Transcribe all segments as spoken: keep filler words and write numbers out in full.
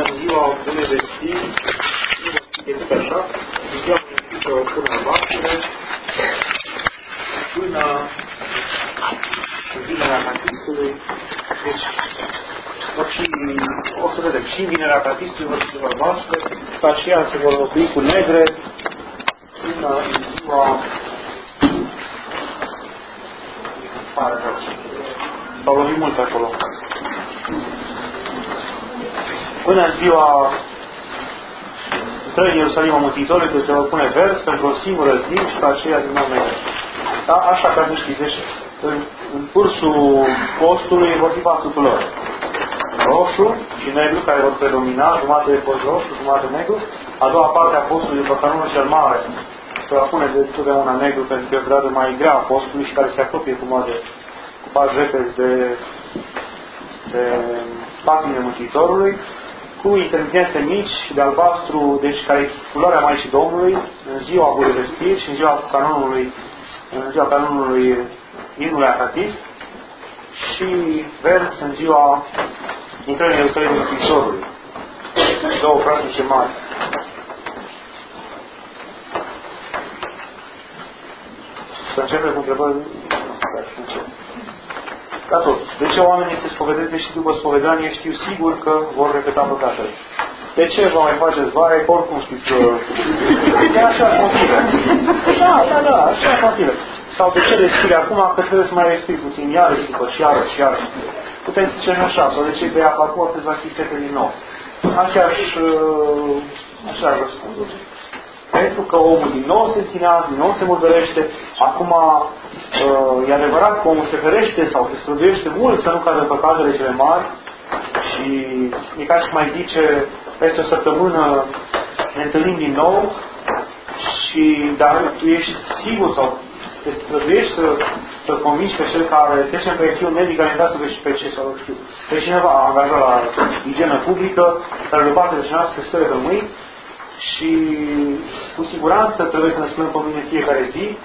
ziua Bunei Vestiri, decât așa, în ziua Bunei Vestiri să o pună în baștile, până în vinerea Catistului. Deci, o să vedem, și în vinerea Catistului vor fi albaștre, ca și ea se vor locui cu negre, până în ziua pare rău. S-au lovit mulți acolo. Până în ziua intrării în Ierusalim a Mântuitorului, când se va pune vers pentru o singură zi și pe aceea din nou negre. Da? Așa ca să știți. Deci, în, în cursul postului vor fi patru culori. Roșu și negru, care vor predomina, jumătate de post roșu, jumătate negru. A doua parte a postului, după canonul cel mare, se va pune de totdeauna negru, pentru că e o perioadă mai grea a postului și care se apropie cumva de cu pași repezi de, de patimile Mântuitorului, cu intermitențe mici de albastru, deci care e culoarea Maicii Domnului, în ziua Bunei Vestiri și în ziua canonului, în ziua canonului Imnului Acatist, și vers în ziua intrării în Ierusalim Mântuitorului. Două praznice mari. Să începem cu întrebări. Ca tot. De ce oamenii se spovedesc, deși după spovedanie știu sigur că vor repeta păcatele? De ce vă mai faceți vaie? Oricum știți că... E așa motive. Da, da, da, așa motive. Sau de ce respiri acum, că trebuie să mai respiri puțin, iarăși după și iarăși și iarăși. Putem zice așa, sau de ce bei apă acum, trebuie să fi sete din nou. Aceeași, așa răspundul. Pentru că omul din nou se întinează, din nou se murdărește. Acum e adevărat că omul se ferește sau se străduiește mult să nu cadă în păcatele cele mari. Și e ca și mai zice, peste o săptămână ne întâlnim din nou. Și dar tu ești sigur sau te străduiești să, să convingi pe cel care trece pe fiul medic care ne-a să vezi pe ce sau știu. Pe cineva a angajat la igienă publică, care de parte de cineva să se spere pe mâini. Și cu siguranță trebuie să ne spunem pe mine fiecare zi,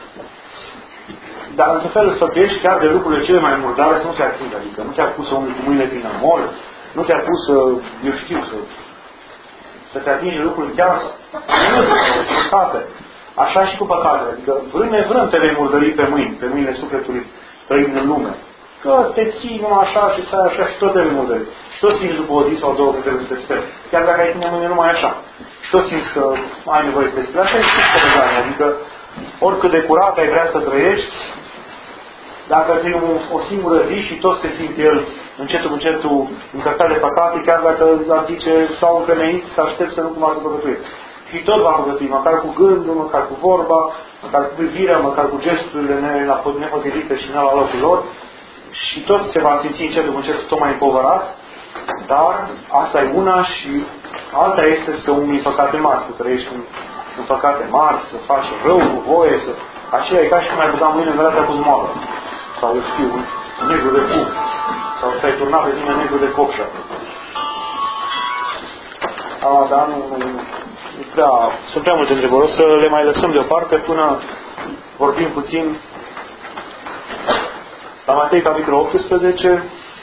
dar într-un fel îți sfătuiești chiar de lucrurile cele mai murdare să nu se atingă. Adică nu te-a pus omul cu mâinile prin amor, nu te-a pus să, eu știu, să, să te atingi lucruri chiar păcate. Așa și cu păcatele. Adică vrând nevrând te vei murdări pe mâini, pe mâinile sufletului trăind în lume. Că te ții numai așa și stai așa și tot te vei murdări. Și tot simți după o zi sau două că trebuie să te speri. Chiar dacă ai ține mâine numai așa. Și tot simți că ai nevoie să te speri. Așa e și cu păcatele. Adică oricât de curat ai vrea să trăiești, dacă trăi o singură zi și tot se simte el încetul încetul încărcat de păcate, chiar dacă ar zice s-au încremeit, să aștept să nu cumva să păcătuiesc. Și tot va păcătui, măcar cu gândul, măcar cu vorba, măcar cu privirea, măcar cu gesturile nepotrivite și ne la locul lor. Și tot se va simți încetul încetul tot mai împovărat, dar asta e una și alta este să umii păcate mari, să trăiești în, în păcate mari, să faci rău cu voie, să... Aceea e ca și cum ai băgat mâine în găleata cu zmoară. Sau, eu știu, un negru de fum. Sau ți-ai turnat pe tine negru de copșa. A, da, nu, nu, nu. Prea, sunt prea multe întrebări. O să le mai lăsăm deoparte până vorbim puțin la Matei, capitolul optsprezece.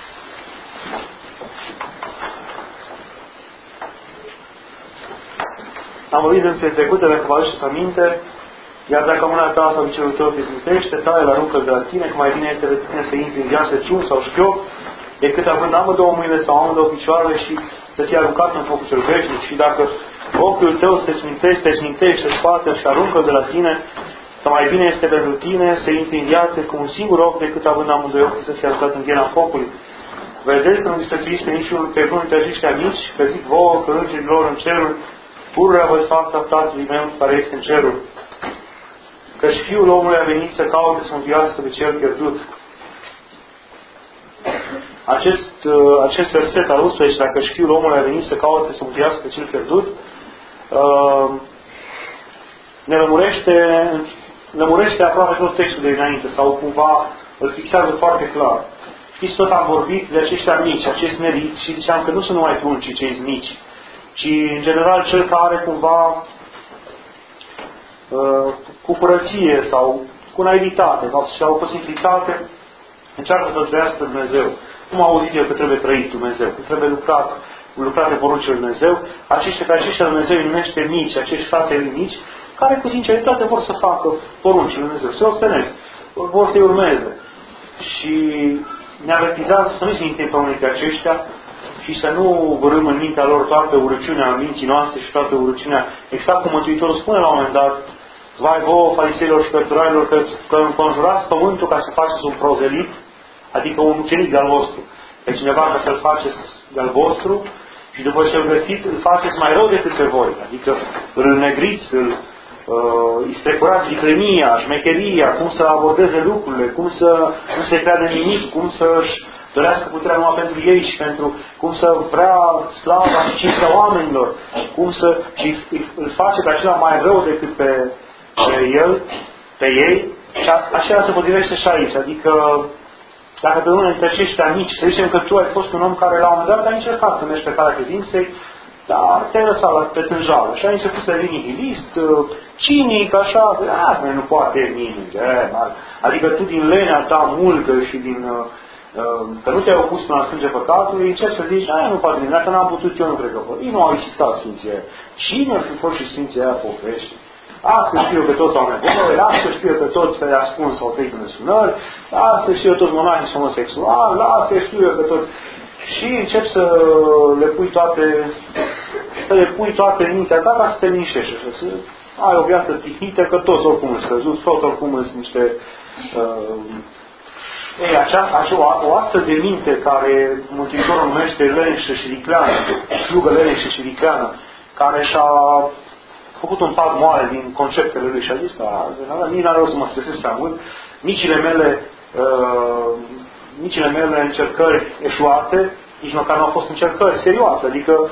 Am vorbit însă trecută, dacă vă aduceți aminte, iar dacă mâna ta sau piciorul tău te smintește, taie-l, aruncă-l de la tine, că mai bine este de tine să intri în viață ciun sau șchiop, decât având amândouă mâinile sau amândouă picioarele și să fie aruncat în focul cel veșnic. Și dacă ochiul tău se smintește, te smintește, spate și aruncă-l de la tine, că mai bine este pentru tine să intri în viață cu un singur ochi, decât având amândoi ochi să fie aruncat în ghena focului. Vedeți să nu disprețuiți pe niciunul pe vreunul dintre aceștia mici, că zic vouă, că îngerii lor în cerul, pururea văd fața Tatălui meu care este în cerul. Căci Fiul omului a venit să caute să mântuiască pe cel pierdut. Acest, acest verset al unsprezece, dacă și Fiul omului a venit să caute să mântuiască pe cel pierdut, ne lămurește, lămurește aproape tot textul de înainte, sau cumva îl fixează foarte clar. Știți, tot am vorbit de aceștia mici, acești meriți, și ziceam că nu sunt numai pruncii cei mici, ci în general cel care cumva cu curăție sau cu naivitate sau cu simplitate încearcă să trăiască Dumnezeu. Cum am auzit eu că trebuie trăit Dumnezeu, că trebuie lucrat lucrate poruncile Lui Dumnezeu, aceștia, pe aceștia Dumnezeu îi numește mici, acești fratele mici, care cu sinceritate vor să facă poruncile Lui Dumnezeu, să ostenesc, vor să-i urmeze. Și ne avertizează să nu-i mintim pe unii dintre aceștia și să nu vărâm în mintea lor toată urăciunea minții noastre și toată urăciunea, exact cum Mântuitorul spune la un moment dat, vai vouă, fariseilor și cărturarilor, că, că înconjurați pământul ca să faceți un prozelit, adică un ucenic de-al vostru. Pe cineva ca să-l faceți de-al vostru și după ce îl găsiți, îl faceți mai rău decât pe voi. Adică îl înnegriți, îl uh, îi strecurați viclenia, șmecheria, cum să abordeze lucrurile, cum să nu se creadă nimic, cum să-și dorească puterea numai pentru ei și pentru cum să vrea slava și cinstea oamenilor, cum să și îl face pe acela mai rău decât pe, pe el, pe ei, și așa se potrivește și aici. Adică dacă pe unul dintre aceștia mici, să zicem că tu ai fost un om care la un moment dat ai încercat să mergi pe calea credinței, dar te-ai lăsat la, pe tânjală și ai început să devii nihilist, cinic, așa, a, nu poate nimic. Adică tu din lenea ta multă și din că nu te-ai opus până la sânge păcatului, încerci să zici, aia nu poate nimic, dacă n-am putut eu, nu cred că pot. Ei nu au existat Sfinții aia. Cine ar fi fost și Sfinții aia povești? Astăzi știu eu că toți au nevoie, astăzi știu eu că toți pe ascuns au trăit în sunări, astăzi știu eu toți monahii sunt homosexuali, astăzi știu eu că toți... Și începi să le pui toate, să le pui toate în mintea ta ca să te liniștești, să ai o viață tihnită, că toți oricum sunt scăzuți, toți oricum sunt niște... Uh, Ei, acea, acea, o, o astfel de minte care Mântuitorul numește leneșă și vicleană, slugă leneșă și vicleană, care și-a făcut un pas mare din conceptele lui și a zis că nici n-are rost să mă stresez prea mult, micile mele, uh, micile mele încercări eșuate, nici măcar nu au fost încercări serioase, adică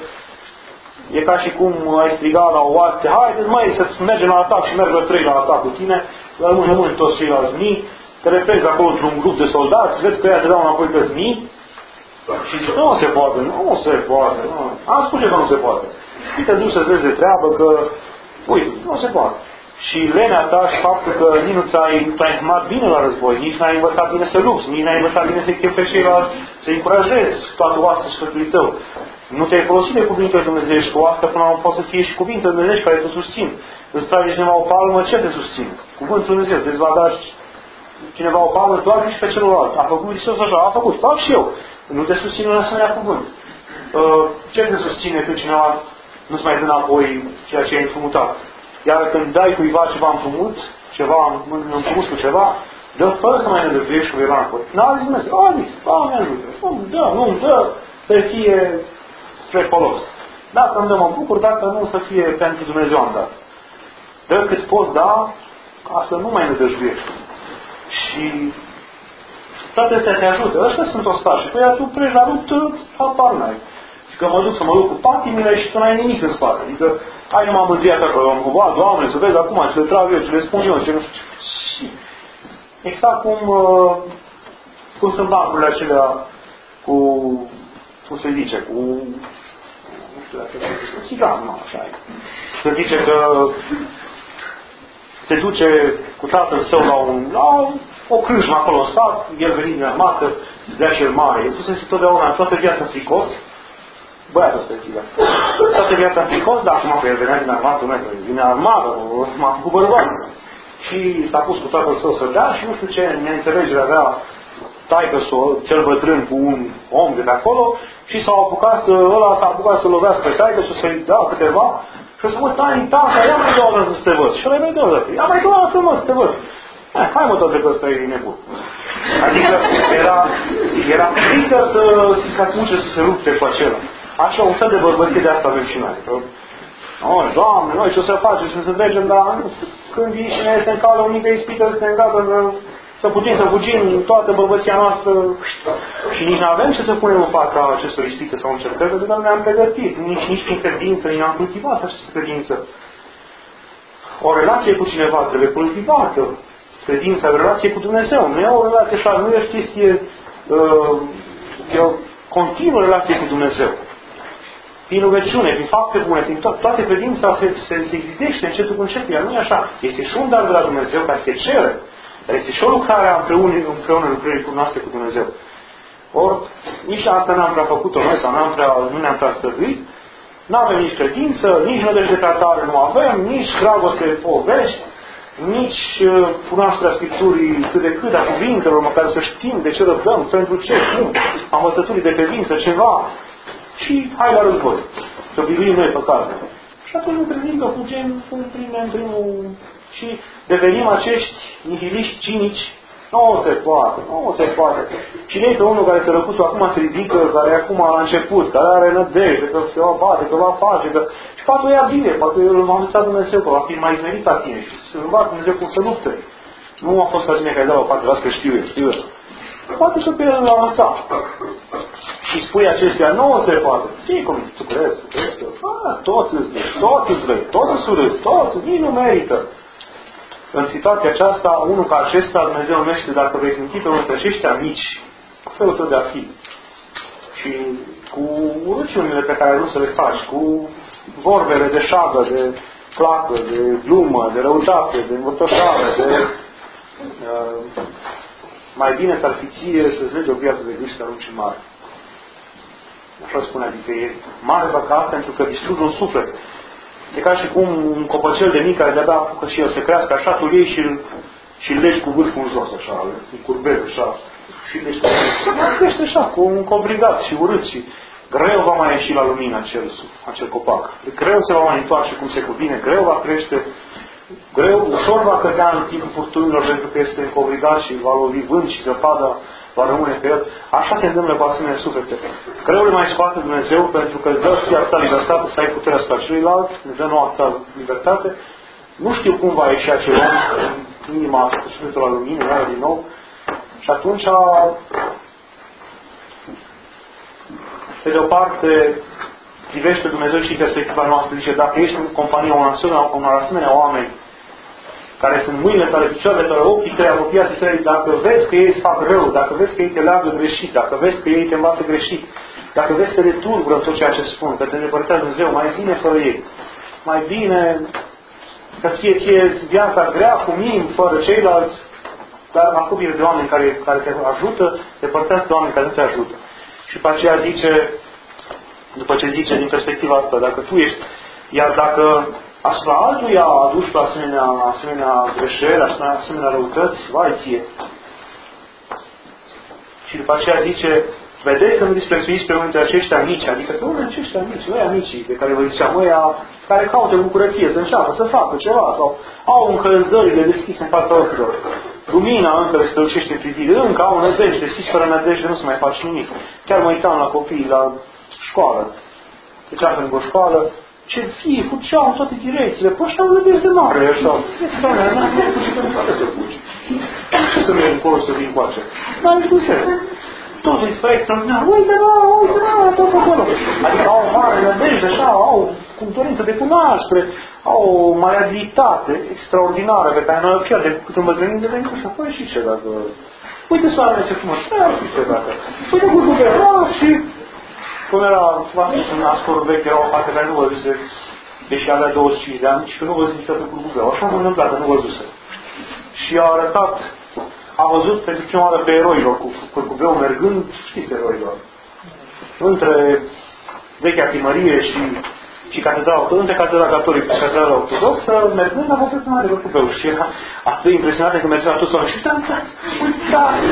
e ca și cum ai strigat la o oaste, haideți măi să mergem la atac și merg la trei la atac cu tine, rămân, rămân toți ceilalți mii, te repezi acolo într-un grup de soldați, vezi că ea te dau înapoi pe mii și zici, nu se poate, nu se poate, nu. Am spus că nu se poate. Și te duci să vezi de treabă că, uite, nu se poate. Și lenea ta și faptul că nici nu ți-ai învățat bine la război, nici n-ai învățat bine să lupți, nici n-ai învățat bine să chem pe ceilalți, să-i încurajezi toată oastea și sfârșitul tău. Nu te-ai folosit de cuvintele dumnezeiești, cu asta până la urmă poate să fie și cuvintele dumnezeiești care te susțin. Îți trage cineva o palmă, ce te susțin? Cuvântul Dumnezeu, deci va da cineva o palmă, doar și pe celălalt. A făcut Hristos așa, a făcut, fac și eu. Nu te susține un asemenea cuvânt. Ce te susține când cineva nu-ți mai dă înapoi ceea ce ai împrumutat? Iar când dai cuiva ceva împrumut, ceva împrumut cu ceva, dă fără să mai nedăviești cuiva înapoi. N-a zis Dumnezeu, a zis, a, mi-a ajută. Nu-mi dă, nu-mi dă, să fie spre folos. Dacă îmi dă, mă bucur, dacă nu, să fie pentru Dumnezeu am dat. Dă cât poți da, ca să nu mai nedăviești. Și toate astea te ajută. Ăștia sunt ostași. Păi tu pleci la luptă, habar n-ai. Și că mă duc să mă duc cu patimile și tu n-ai nimic în spate. Adică ai numai mândria ta că am cuvat, Doamne, să vezi acum ce le trag eu, ce le spun eu, ce nu știu. Și exact cum, uh, cum sunt bancurile acelea cu, cum se zice, cu, nu știu dacă cu țigan, nu, așa e. Se zice că se duce cu tatăl său la, un, la o crâșmă acolo în sat, el venit din armată, se dea și el mare. El fusese totdeauna, toată viața fricos, băiatul ăsta e țigan. Toată viața fricos, dar acum că el venea din armată, nu vine armată, m-a făcut bărbat. Și s-a pus cu tatăl său să dea și nu știu ce neînțelegere avea taică-s-o, cel bătrân cu un om de pe acolo și s-a apucat, ăla s-a apucat să lovească pe taică-s-o, să-i dea câteva. Și o să mă, tai, tata, ia mai două dată să te văd. Și ăla mai două dată. Ia mai două dată, mă, să te văd. Hai, hai mă, toate că ăsta e nebun. Adică era, era frică să se apuce să se lupte cu acela. Așa, un fel de bărbăție de asta avem și noi. Că, oh, Doamne, noi ce o să facem și să trecem, dar când vii și ne este în cală o mică ispită, să ne gata să, să putem să fugim toată bărbăția noastră și nici nu avem ce să punem în fața acestor ispite sau încercări, pentru că nu ne-am pregătit, nici, nici prin credință, nici n-am cultivat această credință. O relație cu cineva trebuie cultivată. Credința, o relație cu Dumnezeu. Nu e o relație așa, nu e o chestie, uh, e o continuă relație cu Dumnezeu. Prin rugăciune, prin fapte bune, prin to- toate credința se, se, se exitește încetul cu încetul. Iar nu e așa. Este și un dar de la Dumnezeu care te cere. Dar este și o lucrare împreună, împreună lucrării cu noastre cu Dumnezeu. Ori nici asta n-am prea făcut-o noi sau n-am prea, nu ne-am prea stăduit. N-avem nici credință, nici nădejde de tratare nu avem, nici dragoste de povești, nici uh, cunoașterea Scripturii cât de cât a cuvintelor, măcar să știm de ce răbdăm, pentru ce, cum, a învățăturii de credință, ceva. Și hai la război, să biruim noi păcatele. Și atunci ne trezim că fugim în primul și devenim acești nihiliști cinici. Nu se poate, nu se poate. Cine e pe unul care se răcuță acum se ridică, care acum a început, care are nădejde, că se va bate, că va face, că... și poate o ia bine, poate îl va învăța Dumnezeu, că va fi mai smerit ca tine și să învață Dumnezeu cum să lupte. Nu a fost ca tine care dă la o parte, las că știu eu, știu eu. Poate să pe el l-a învățat. Și spui acestea, nu se poate. Ce cum tu crezi? Tu crezi că toți îți vrei, toți îți vrei, toți îți urâți, toți, nici nu merită. În situația aceasta, unul ca acesta, Dumnezeu numește, dacă vei simți pe unul dintre aceștia mici, felul tău de a fi. Și cu urăciunile pe care nu să le faci, cu vorbele de șagă, de placă, de glumă, de răutate, de învățătoare, de... Uh, mai bine s-ar fi ție să-ți legi o viață de gâși arunci în mare. Așa spune, adică e mare păcat pentru că distrugi un suflet. E ca și cum un copăcel de mic care de-abia apucă și el să crească, așa tu iei și-l și legi cu vârful în jos, așa, îl curbezi, așa, și legi cu vârful. Crește așa, cu un cobrigat și urât și greu va mai ieși la lumină acel, acel copac. Greu se va mai întoarce cum se cuvine, greu va crește, greu, ușor va cădea în timpul furtunilor pentru că este încobrigat și va lovi vânt și zăpada va rămâne pe el. Așa se întâmplă cu asemenea suflete. Greu le mai scoate Dumnezeu pentru că îți dă și atâta libertate să ai puterea asupra celuilalt, îți dă nouă atâta libertate. Nu știu cum va ieși acel om în inima cu sufletul la lumină, iară din nou. Și atunci, pe de o parte, privește Dumnezeu și perspectiva noastră. Zice, dacă ești în compania unor asemenea, unor asemenea oameni care sunt mâinile tale, picioarele tale, ochii tăi, apropiații tăi, dacă vezi că ei îți fac rău, dacă vezi că ei te leagă greșit, dacă vezi că ei te învață greșit, dacă vezi că te tulbură tot ceea ce spun, că te îndepărtează Dumnezeu, mai bine fără ei. Mai bine să fie ție viața grea, cu minim, fără ceilalți, dar apropie de oameni care, care te ajută, depărtează de oameni care nu te ajută. Și după aceea zice, după ce zice din perspectiva asta, dacă tu ești, iar dacă asupra altuia aduci la asemenea, asemenea greșeli, asemenea, asemenea răutăți, vai ție. Și după aceea zice, vedeți să nu disprețuiți pe unul dintre aceștia mici, adică pe unul dintre aceștia mici, ăia mici, de care vă ziceam, ăia care caută bucurie, să înceapă, să facă ceva, sau au încă zările deschise în fața ochilor. Lumina încă le strălucește în privire, încă au nădejde, deschis fără nădejde, nu se mai face nimic. Chiar mă uitam la copii, la școală. Deci pe lângă o școală, ce fie, fugeau în toate direcțiile, păi ăștia au nădejde mare, așa. Doamne, n-am fugit în toate să fugi. Ce să merg încolo să vin cu aceea? N-am nici cum se. Totul e spre extraordinar. Uite, da, uite, da, tot acolo. Adică au o mare nădejde, așa, au cu dorință de cunoaștere, au o maleabilitate extraordinară pe care noi o pierdem cât îmbătrânim de venit așa. Păi și ce dacă... Uite soarele ce frumos, da, și ce dacă... Uite cu guvernul și... Cum era, v-am spus, în ascor vechi, era o fată care nu văzuse, deși avea douăzeci și cinci de ani, și că nu văzuse niciodată curcubeu. Așa m-a întâmplat, că nu văzuse. Și a arătat, a văzut pentru prima oară pe eroilor cu curcubeu mergând, știți eroilor, între vechea primărie și, și catedrala, între catedrala catolică și catedrala ortodoxă, mergând a văzut prima de curcubeu. Și era atât de impresionată că mergea toți oameni și uitați, uitați,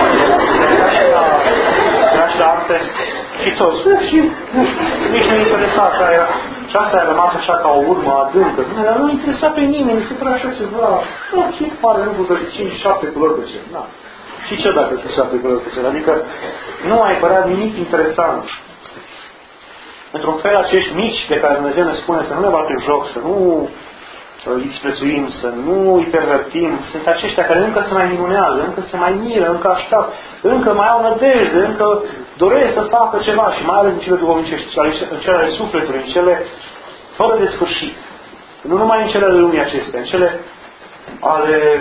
era și la arte. Și toți, și nici nu interesa asta era. Și asta a rămas așa ca o urmă adâncă. Dar nu interesa pe nimeni, se prea așa ceva. Nu, ce pare lucru de cinci șapte culori pe cer. Da. Și ce dacă sunt șapte culori pe cer? Adică nu a apărat nimic interesant. Într-un fel, acești mici de care Dumnezeu ne spune să nu ne batem joc, să nu îi disprețuim, să nu îi pervertim, sunt aceștia care încă se mai minunează, încă se mai miră, încă așteaptă, încă mai au nădejde, încă doresc să facă ceva și mai ales în cele duhovnicești, în cele ale sufletului, în cele fără de sfârșit. Nu numai în cele ale lumii acestea, în cele ale,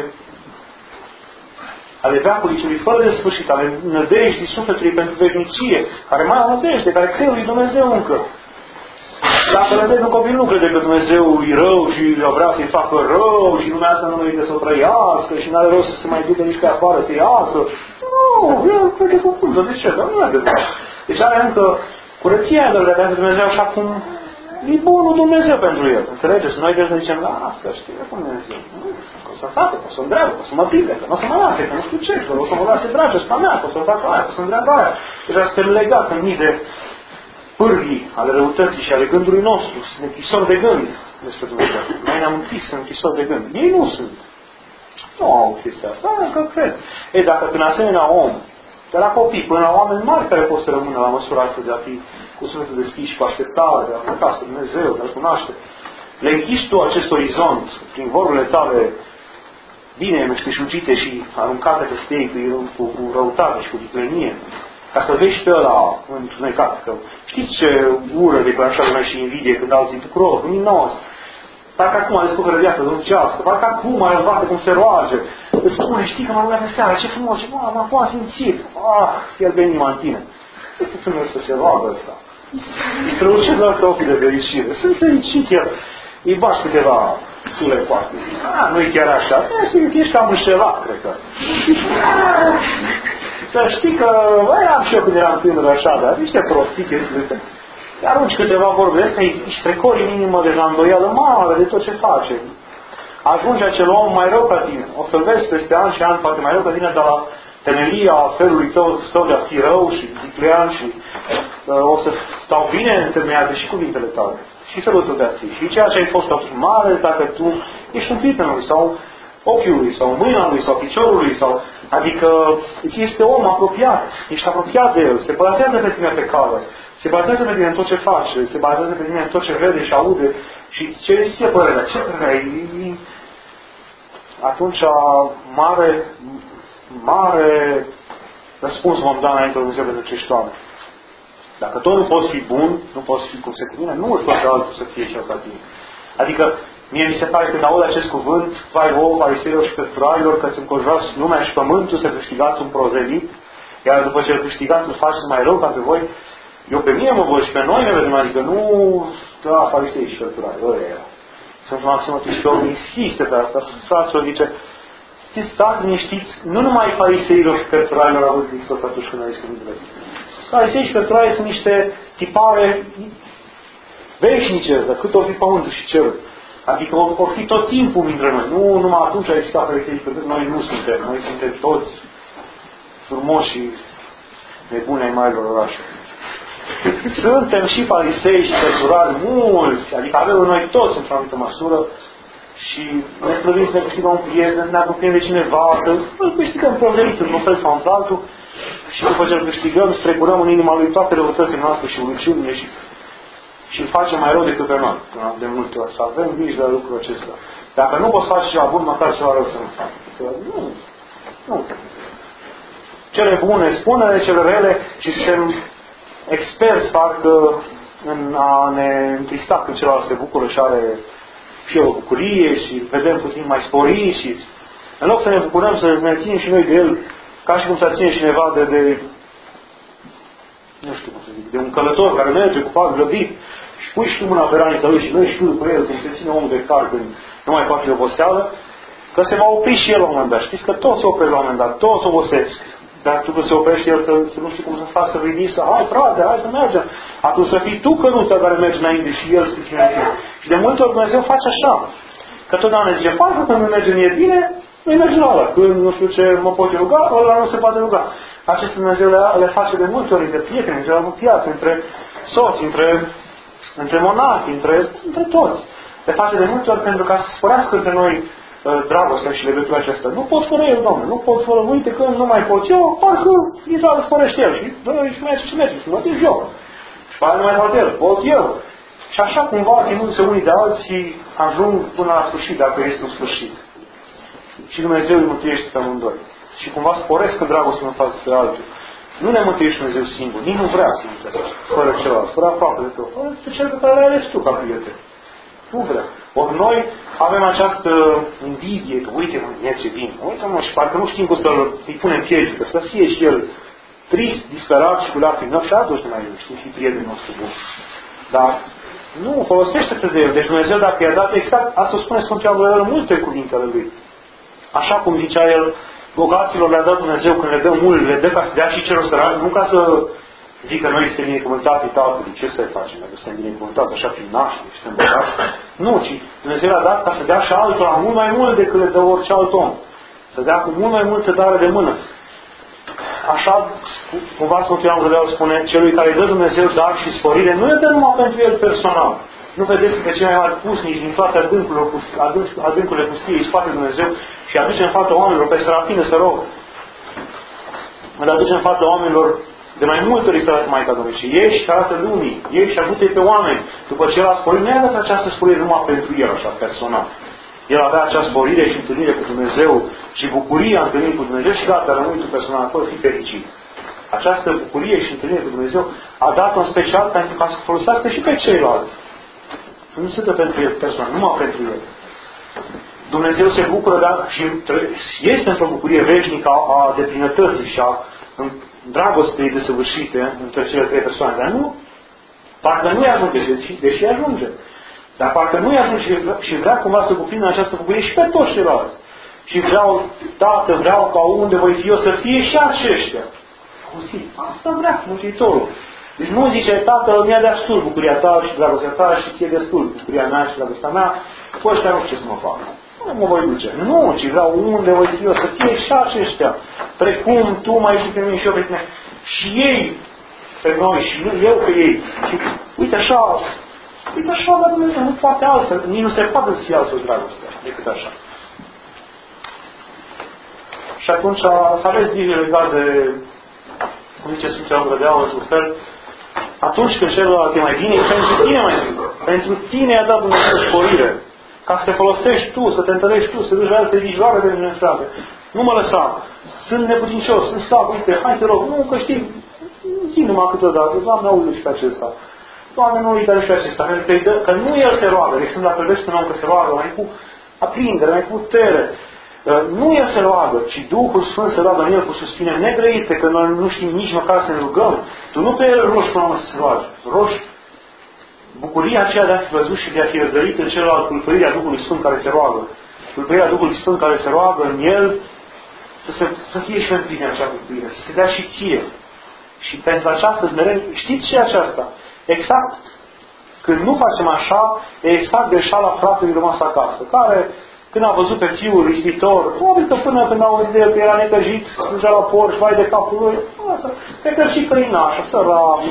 ale veacului celui fără de sfârșit, ale nădejdii sufletului pentru veșnicie, care mai au nădejde, care cred lui Dumnezeu încă. Dacă le vezi un copil, nu crede că Dumnezeu e rău și vrea să-i facă rău și lumea asta nu merită să o trăiască și n-are rost să se mai ducă nici pe afară să iasă. Nu, el crede că cum, de ce? Dar nu e adevărat. Deci are încă curăția de la Dumnezeu așa cum e bunul Dumnezeu pentru el. Înțelegeți? Noi trebuie să zicem, la asta știu cum Dumnezeu. Că o să facă, că o să îndreagă, că o să mă pică, că nu o să mă lase, că nu știu ce, că o să mă lase dragă spre mea, că o să facă aia, că o să îndreagă aia. Deja suntem legați în mii de pârghii ale răutății și ale gândului nostru. Sunt închisori de gând despre Dumnezeu. Noi ne-am închis în închisori de gând. Ei nu sunt. Nu au chestia asta, că cred. Ei, dacă prin asemenea om, de la copii până la oameni mari care pot să rămână la măsura asta de a fi cu sufletul deschis și cu așteptare, de a pleca spre Dumnezeu, de a-L cunoaște, le închiși tu acest orizont prin vorbele tale bine meșteșugite și aruncate peste ei cu, cu, cu răutate și cu viclenie, ca să vezi pe ăla întunecat. Că știți ce ură declanșează noi și invidie când alții tu croc, minos. Parcă acum a descoperă viața domnicească, parcă acum mai învață cum se roage. Îți spune, știi că m-am rugat în seara, ce frumos, și m-am m-am simțit. Ah, fierbe inima în tine. Este frumos să se roagă ăsta. Îi strălucește la ăsta ochii de fericire. Sunt fericit el. Îi bași câteva sule în coastă. Ah, nu-i chiar așa. Ești cam înșelat, cred că. Să știi că, băi, am și eu când eram tânăr așa, dar niște prostii chestii astea. Arunci câteva vorbe astea, îi strecori în inimă de la îndoială mare de tot ce face. Ajunge acel om mai rău ca tine. O să-l vezi peste ani și ani, poate mai rău ca tine, dar la temelia felului tău său de a fi rău și viclean și uh, o să stau bine întemeiate și cuvintele tale. Și felul tău de a fi. Și ceea ce ai fost atunci mare, dacă tu ești un prieten lui sau ochiul lui, sau mâina lui, sau piciorul lui, sau... Adică este om apropiat. Ești apropiat de el. Se bazează pe tine pe cale. Se bazează pe tine în tot ce face. Se bazează pe tine în tot ce vede și aude. Și ce este părerea? Ce părerea? Atunci mare, mare răspuns vom da înainte Dumnezeu pentru acești oameni. Dacă tot nu poți fi bun, nu poți fi cum se cuvine, nu îți poate altul să fie cel ca tine. Adică mie mi se pare când aud acest cuvânt, vai vouă, fariseilor și cărturarilor, că îți înconjurați lumea și pământul să câștigați un prozelit, iar după ce îl câștigați îl faceți mai rău ca pe voi, eu pe mine mă văd și pe noi ne vedem, adică nu, da, farisei și cărturari, ăia. Sunt maximă și omul insistă pe asta, fraților zice, știți, stați liniștiți, nu numai fariseilor și cărturarilor au avut Hristos atunci când a zis cuvintele astea. Farisei și cărturari sunt niște tipare veșnice, de cât o fi pământul și cerul. Adică vor fi tot timpul dintre noi. Nu numai atunci a existat farisei, pentru că noi nu suntem. Noi suntem toți frumoși și nebuni ai marilor orașe. Suntem și farisei și cărturari mulți. Adică avem noi toți într-o anumită măsură și ne slăvim să ne câștigăm un prieten, ne apropiem de cineva, să îl câștigăm prozelit într-un fel sau într-altul și după ce îl câștigăm, strecurăm în inima lui toate răutățile noastre și urăciunile și și îl facem mai rău decât pe noi. De multe ori. Să avem grijă de lucrul acesta. Dacă nu poți face ceva bun, măcar ceva rău să nu faci. Nu. Nu. Cele bune, spune cele rele și suntem experți, parcă, în a ne întrista când celălalt se bucură și are și o bucurie și vedem puțin mai sporit și în loc să ne bucurăm, să ne ținem și noi de el, ca și cum să ține cineva de, de nu știu cum să zic, de un călător care merge cu pas grăbit și pui și tu mâna pe ranița lui și noi și tu după el, cum se ține omul de car când nu mai poate de oboseală, că se va opri și el la un moment dat. Știți că toți se opresc la un moment dat, toți obosesc. Dar tu că se oprește el să, să nu știu cum să faci, să ridici, să hai frate, hai să mergem. Atunci să fii tu căruța care mergi înainte și el să fie înainte. Și de multe ori Dumnezeu face așa. Că totdeauna zice, parcă când nu merge mie bine, nu merge la ăla. Când nu știu ce mă pot ruga, ăla nu se poate ruga. Acest Dumnezeu le, le face de multe ori între prieteni, între apropiați, între soți, între, între monachi, între, între toți. Le face de multe ori pentru ca să sporească între noi uh, dragostea și legătura aceasta. Nu pot fără el, Doamne, nu pot fără, uite că nu mai pot eu, parcă Israel sporește el și dă și merge și merge, și mă duc eu. Și parcă nu mai pot el, pot eu. Și așa cumva, ținându-se unii de alții, ajung până la sfârșit, dacă este un sfârșit. Și Dumnezeu îi mântuiește pe amândoi. Și cumva sporesc în dragoste în față de altul. Nu ne mântuiește Dumnezeu singur. Nici nu vrea singur, fără celălalt, fără aproape de tot. Fără pe cel pe care le alegi tu ca prieten. Nu vrea. Ori noi avem această invidie că uite mă, merge bine. Uite mă, și parcă nu știm cum să-l îi punem piedică. Să fie și el trist, disperat și cu lacrimi. Nu, și atunci nu mai știm și prietenul nostru bun. Dar Nu, folosește-te de el. Deci Dumnezeu, dacă i-a dat exact, asta spune Sfântul Ioan Gură în multe cuvintele lui. Așa cum zicea el, bogaților le-a dat Dumnezeu când le dă mult, le dă ca să dea și celor săraci, nu ca să zică noi suntem binecuvântați Tatălui, ce să facem? Dacă suntem binecuvântați așa prin naștere, suntem bogați. Nu, ci Dumnezeu le-a dat ca să dea și altora mult mai mult decât le dă orice alt om. Să dea cu mult mai multă dare de mână. Așa, cumva Sfântul Ioan Gură spune, celui care îi dă Dumnezeu dar și sporire, nu le dă numai pentru el personal. Nu vedeți că pe cei mai mari pusnici din toate adâncurile, adânc, adâncurile pustiei îi spate Dumnezeu și aduce în fața oamenilor, pe Serafină să rog. Îl aduce în fața oamenilor de mai multe ori să arată Maica Domnului. Și ei și arată lumii, ei și ajută pe oameni. După ce el a sporit, nu i-a dat această sporire numai pentru el, așa, personal. El avea acea sporire și întâlnire cu Dumnezeu și bucuria întâlnirii cu Dumnezeu și gata, rămâi tu personal, acolo fi fericit. Această bucurie și întâlnire cu Dumnezeu a dat-o în special pentru ca să folosească și pe ceilalți. Nu se dă pentru el personal, numai pentru el. Dumnezeu se bucură dar, și este într-o bucurie veșnică a deplinătății și a dragostei desăvârșite între cele trei persoane. Dar nu, parcă nu-i ajunge, deși, deși ajunge. Dar parcă nu-i ajunge și vrea cumva să cuprindă această bucurie și pe toți ceilalți. Și vreau, Tată, vreau ca unde voi fi eu să fie și aceștia. Auzi, asta vrea Mântuitorul. Deci nu zice, Tatăl, mi-a destul bucuria ta și dragostea ta și ție destul bucuria mea și dragostea mea, cu ăștia nu știu ce să mă fac. Nu mă voi duce. Nu, ci vreau unde voi fi eu să fie și aceștia. Precum tu mai ești pe mine și eu pe tine. Și ei pe noi și nu eu pe ei. Și uite așa, uite așa, dar Dumnezeu nu poate altfel. Nici nu se poate să fie altfel dragostea decât așa. Și atunci să aveți grijă legat de, cum zice Sfântul Ioan Gură de Aur, într-un fel, atunci când celălalt e mai bine, e pentru tine mai bine. Pentru tine i-a dat Dumnezeu sporire. Ca să te folosești tu, să te întărești tu, să te duci la el, să te zici, roagă de mine, frate. Nu mă lăsa. Sunt neputincios, sunt slab, uite, hai te rog. Nu, că știi, zi numai câteodată. Doamne, auzi și pe acesta. Doamne, nu uita și pe acesta. Că nu el se roagă. De exemplu, dacă vezi pe un om că se roagă mai cu aprindere, mai cu putere. Nu el se roagă, ci Duhul Sfânt se roagă în el cu suspine negrăite, că noi nu știm nici măcar să ne rugăm. Tu nu pe el rogi până să se roage. Rogi bucuria aceea de a fi văzut și de a fi răzărit în celălalt, pulpărirea Duhului Sfânt care se roagă. Pulpărirea Duhului Sfânt care se roagă în el, să, se, să fie și pentru tine acea pulpărire, să se dea și ție. Și pentru această smerenie, știți ce aceasta? Exact, când nu facem așa, e exact greșeala fratelui rămas acasă, care, când a văzut pe fiul ispitor, probabil că până când a auzit de el că era necăjit, strângea la porci, vai de capul lui, necăjit căinașa, sărabul,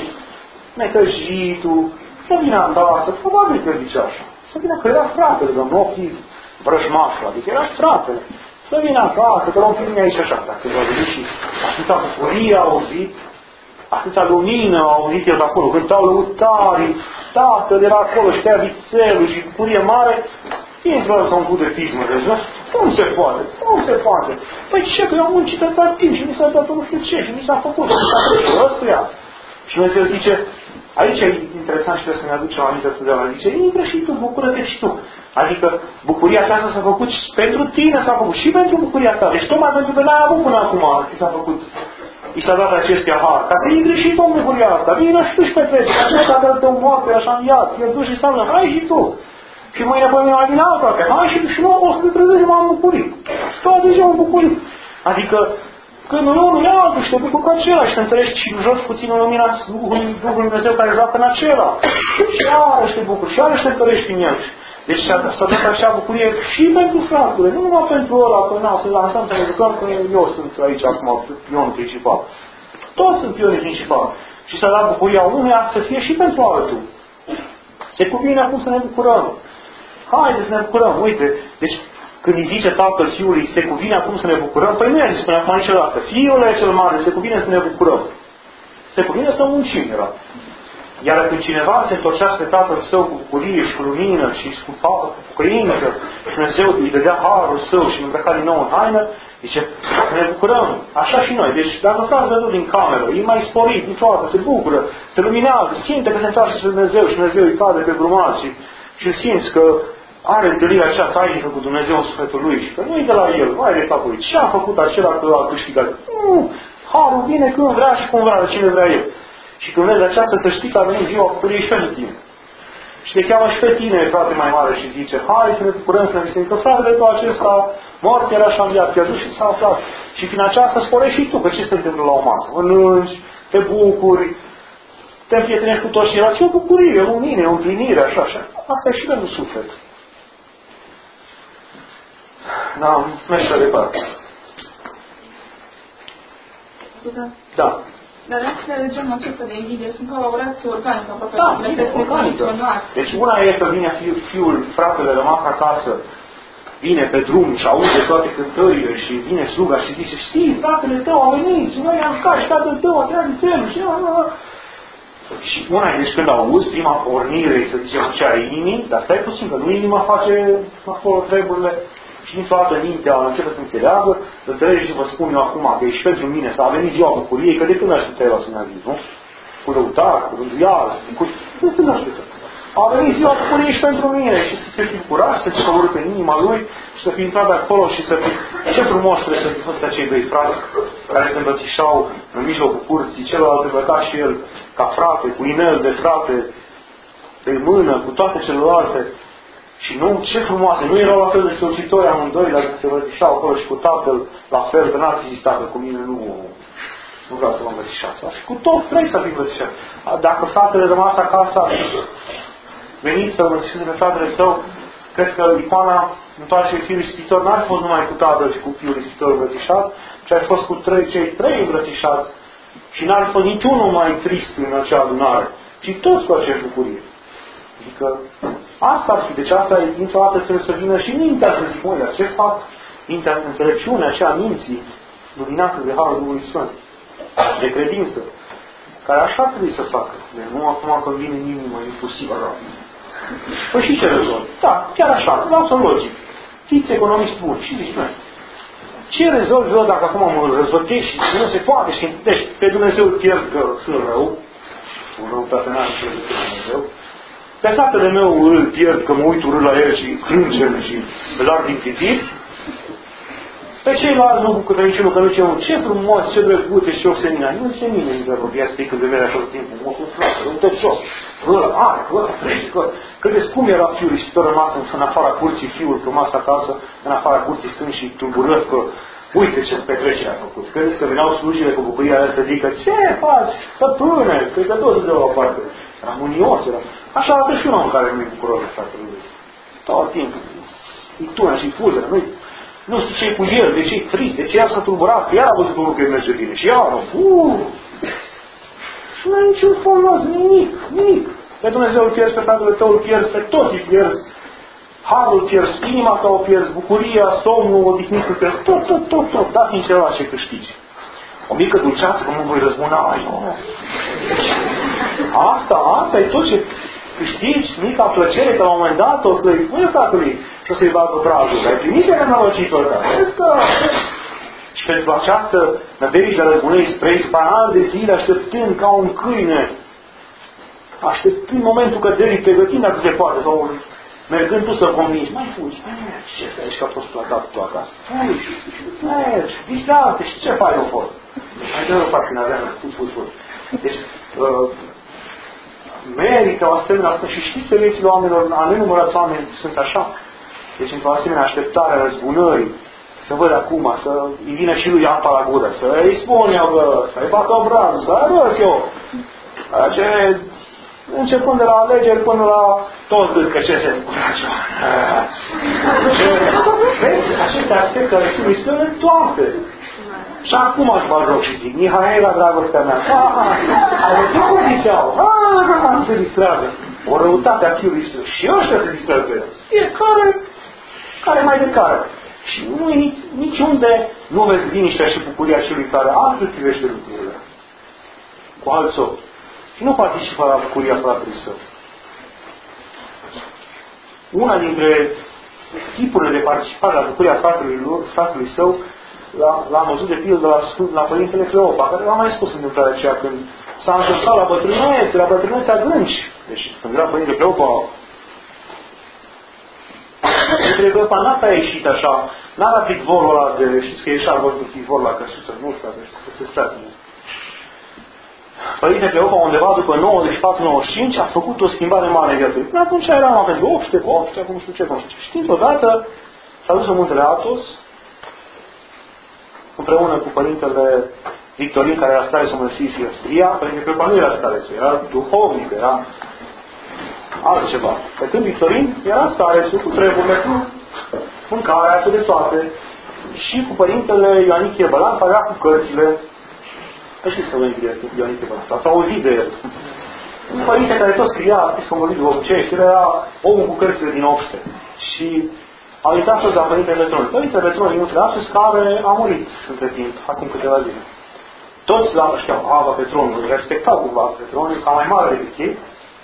necăjitul, să vină acasă, probabil că zice așa. Să vină că era fratele, domnul, nu fi vrăjmașul, adică era fratele. Să vină acasă, că l-am primit aici așa. Dacă v-a venit și atâta bucurie a auzit, atâta lumină a auzit el de acolo, cântau lăutarii, Tatăl era acolo și tăia vițelul și bucurie mare, dintr-o dată s-a umplut de pismă, deci, nu? Cum se poate? Cum se poate? Păi ce, că eu am muncit atâta timp și mi s-a dat nu știu ce și mi s-a făcut, mi s-a făcut ăstuia. Și Dumnezeu zice, aici e interesant și trebuie să ne aducem aminte totdeauna. Zice, intră și tu, bucură-te și tu. Adică bucuria aceasta s-a făcut pentru tine, s-a făcut și pentru bucuria ta. Deci tocmai pentru că n-ai avut până acum, ți s-a făcut, i s-a dat acest ahar. Ca să intri și tu în bucuria asta. Vino și tu și petrece. Acesta dacă te moarte așa în iad, e dus și seamnă, hai și tu. Și mâine pe mine mai vine altă, hai și tu și nu o să te trezezi, m-am bucurit. Toate zi m-am bucurit. Adică când unul e altul și te bucuri cu acela și te întărești și joci puțin în lumina Duhului Dumnezeu care joacă în acela. Și iarăși te bucuri, și iarăși te întărești în el. Deci s-a dat acea bucurie și pentru fratele, nu numai pentru ăla, că n-au să lansăm să ne jucăm, că eu sunt aici acum pionul principal. Toți sunt pionii principali. Și s-a dat bucuria unuia să fie și pentru altul. Se cuvine acum să ne bucurăm. Haideți să ne bucurăm, uite, deci când îi zice Tatăl Fiului, se cuvine acum să ne bucurăm, păi nu i-a zis până acum niciodată. Fiul e cel mare, se cuvine să ne bucurăm. Se cuvine să muncim, era. Iar când cineva se întorcea spre Tatăl Său cu bucurie și cu lumină și cu pocăință și Dumnezeu îi dădea harul Său și îi îmbrăca din nou în haină, zice, să ne bucurăm. Așa și noi. Deci dacă stați văzut din cameră, e mai sporit, niciodată, se bucură, se luminează, simte că se întoarce spre Dumnezeu și Dumnezeu îi cade pe grumat și, și simți că are întâlnirea aceea tainică cu Dumnezeu în sufletul lui și că nu e de la el, vai de capul lui. Ce a făcut acela că a câștigat? Nu! Harul vine când vrea și cum vrea, de cine vrea el. Și când vezi aceasta, să știi că a venit ziua bucuriei și pentru tine. Și te cheamă și pe tine, frate mai mare, și zice, hai să ne bucurăm, să ne visim, că fratele tău acesta mort era și-a înviat, te-a dus și s-a aflat. Și prin aceasta sporești și tu, că ce se întâmplă la o masă? Mănânci, te bucuri, te împrietenești cu toți și era ce o bucurie, o unire, o împlinire, așa, așa. Asta e și pentru suflet. Da, mergi mai departe. Da. Dar reacțiile de genul acesta de invidie sunt ca o reacție organică, aproape. Da, organică. Deci una e că vine fiul, fiul, fratele rămas acasă, vine pe drum și aude toate cântările și vine sluga și zice, știi, fratele tău a venit și noi am jucat și tatăl tău a treat de țelul și... Și una e, deci când auzi, prima pornire, să zicem așa, a inimii, dar stai puțin, că nu inima face acolo treburile și niciodată mintea începe să înțeleagă, înțelegi și vă spun eu acum că e și pentru mine să a venit ziua bucuriei, că de când așteptai la să ne-a zis, nu? Cu răutar, cu rânduială, cu... De când așteptai? A venit ziua bucuriei și pentru mine și să te fi bucurat, să te coborâ pe inima lui și să fi intrat de acolo și să fi... Ce frumos trebuie să fi fost acei doi frați care se îmbrățișau în mijlocul curții, celălalt îmbrăcat și el ca frate, cu inel de frate, pe mână, cu toate celelalte. Și nu, ce frumoase, nu erau la fel de solicitori amândoi, dar se îmbrățișau acolo și cu tatăl la fel, că n-ar fi zis tatăl cu mine, nu, nu vreau să mă îmbrățișați. Și cu toți trei să fi îmbrățișat. Dacă fratele rămas acasă, venit să îmbrățișeze pe fratele său, cred că icoana întoarce fiul ispitor n-ar fi fost numai cu tatăl și cu fiul ispitor îmbrățișat, ci ar fi fost cu trei, cei trei îmbrățișați și n-ar fi fost niciunul mai trist în acea adunare, ci toți cu aceeași bucurie. Adică asta ar fi, deci asta e, dintr-o dată trebuie să vină și mintea să zic, măi, dar ce fac? Mintea, înțelepciunea aceea minții, luminată de Harul Duhului Sfânt, de credință, care așa trebuie să facă. De nu acum când vine în inimă, impulsiv, rău. Păi și ce rezolv? Da, chiar așa, lasă logic. Fiți economist bun și zici, măi, ce rezolv eu dacă acum mă răzvătești și nu se poate și deci pe Dumnezeu pierd că sunt rău, un răutate n-am ce pe Dumnezeu, pe fratele meu îl pierd că mă uit urât la el și crâncem și îl ard din pitit, pe ceilalți nu bucură niciunul că nu ce ce frumos, ce drăguțe și ce obsenina. Nu zice nimeni de robia să când vede așa tot timpul, mă sunt frate, un tot jos, ăla, are, ăla, trece, ăla. Credeți cum era fiul ispitor rămas în afara curții, fiul rămas acasă, în afara curții stând și tulburând că uite ce petrecere a făcut. Credeți că veneau slujile cu bucuria aia să zică, ce faci, stăpâne, cred că toți de o parte. Era mânios, era. Așa arată și un om care nu-i bucuros de fratele lui. Tot timpul. Îi tună și fuză, nu-i Nu știu ce-i cu el, de ce-i trist, de ce ea s-a tulburat, iar a văzut unul că îi merge bine. Și iar, uuu, și nu ai niciun folos, nimic, nimic. Pe Dumnezeu îl pierzi, pe fratele tău îl pierzi, pe toți îi pierzi. Harul îl pierzi, inima ta o pierzi, bucuria, somnul, odihnitul îl pierzi, tot, tot, tot, tot, dați în celălalt ce câștigi. O mică dulceață, că nu voi răzbuna, ai, nu. Asta, asta e tot ce câștigi, mica plăcere, că la un moment dat o să-i spune tatălui și o să-i bagă brazul. Ai primit ce nenorocitul ăsta? Și pentru această nădejde a răzbunării spre după ani de zile, așteptând ca un câine, așteptând momentul căderii, pregătind dacă se poate, sau mergând tu să convingi, mai fugi, mai mergi, ce stai aici că a fost placat tu acasă? Fugi, mergi, distrate, și ce faci au fost? Mai dă o fac în arenă, fugi, fugi, fugi. Deci, uh, merită o asemenea asta și știți că viețile oamenilor, a nenumărați oameni sunt așa. Deci într-o asemenea așteptare a răzbunării, să văd acum, să îi vină și lui apa la gură, să îi spun eu, bă, să-i facă obrazul, să arăt eu. Ce, începând de la alegeri până la toți cât că ce se încurajă. Vezi, aceste aspecte ale fiului sunt toate. Și acum aș vă rog și zic, Mihaela, dragostea mea, ai văzut cum ziceau? Aaa, se distrează. O răutate a fiului Iisus. Și ăștia se distrează pe el. Fiecare, care mai de care. Și nu e niciunde nu vezi liniștea și bucuria celui care altfel privește lucrurile. Cu alți ochi. Și nu participă la bucuria fratelui său. Una dintre tipurile de participare la bucuria fratelui, fratelui său l-am văzut de pildă la, la Părintele Cleopa, care l-am mai spus în întâmplarea aceea când s-a întâmplat la bătrânețe, la bătrânețe adânci. Deci când era Părintele Cleopa, Părintele Cleopa n-a prea ieșit așa, n-a dat picvorul ăla de, știți că ieșea văzut picvorul la căsuță, nu știu, să se state. Părinte Cleopa, undeva după nouăzeci și patru nouăzeci și cinci, a făcut o schimbare mare în viața lui. Până atunci eram pentru opt sute, cu opt sute, acum nu știu ce, nu știu ce. Și dintr-o dată s-a dus în muntele Athos, împreună cu părintele Victorin, care era stare să mănăstirii Sfria. Părinte Cleopa nu era stare să, era duhovnic, era altceva. Pe când Victorin era stare să, cu treburile, cu mâncarea, cu de toate. Și cu părintele Ioanichie Bălan, care era cu cărțile. Știți că Ioanichie Bălan, ați auzit de el. Un părinte care tot scria, a scris convorbit duhovnicești, el era omul cu cărțile din obște. Și au intrat toți la Părintele Petroniu. Părintele Petroniu, în Astăzi, care a murit între timp, acum câteva zile. Toți la știau, Ava Petroniu, respectau cumva Petroniu, ca mai mare decât ei.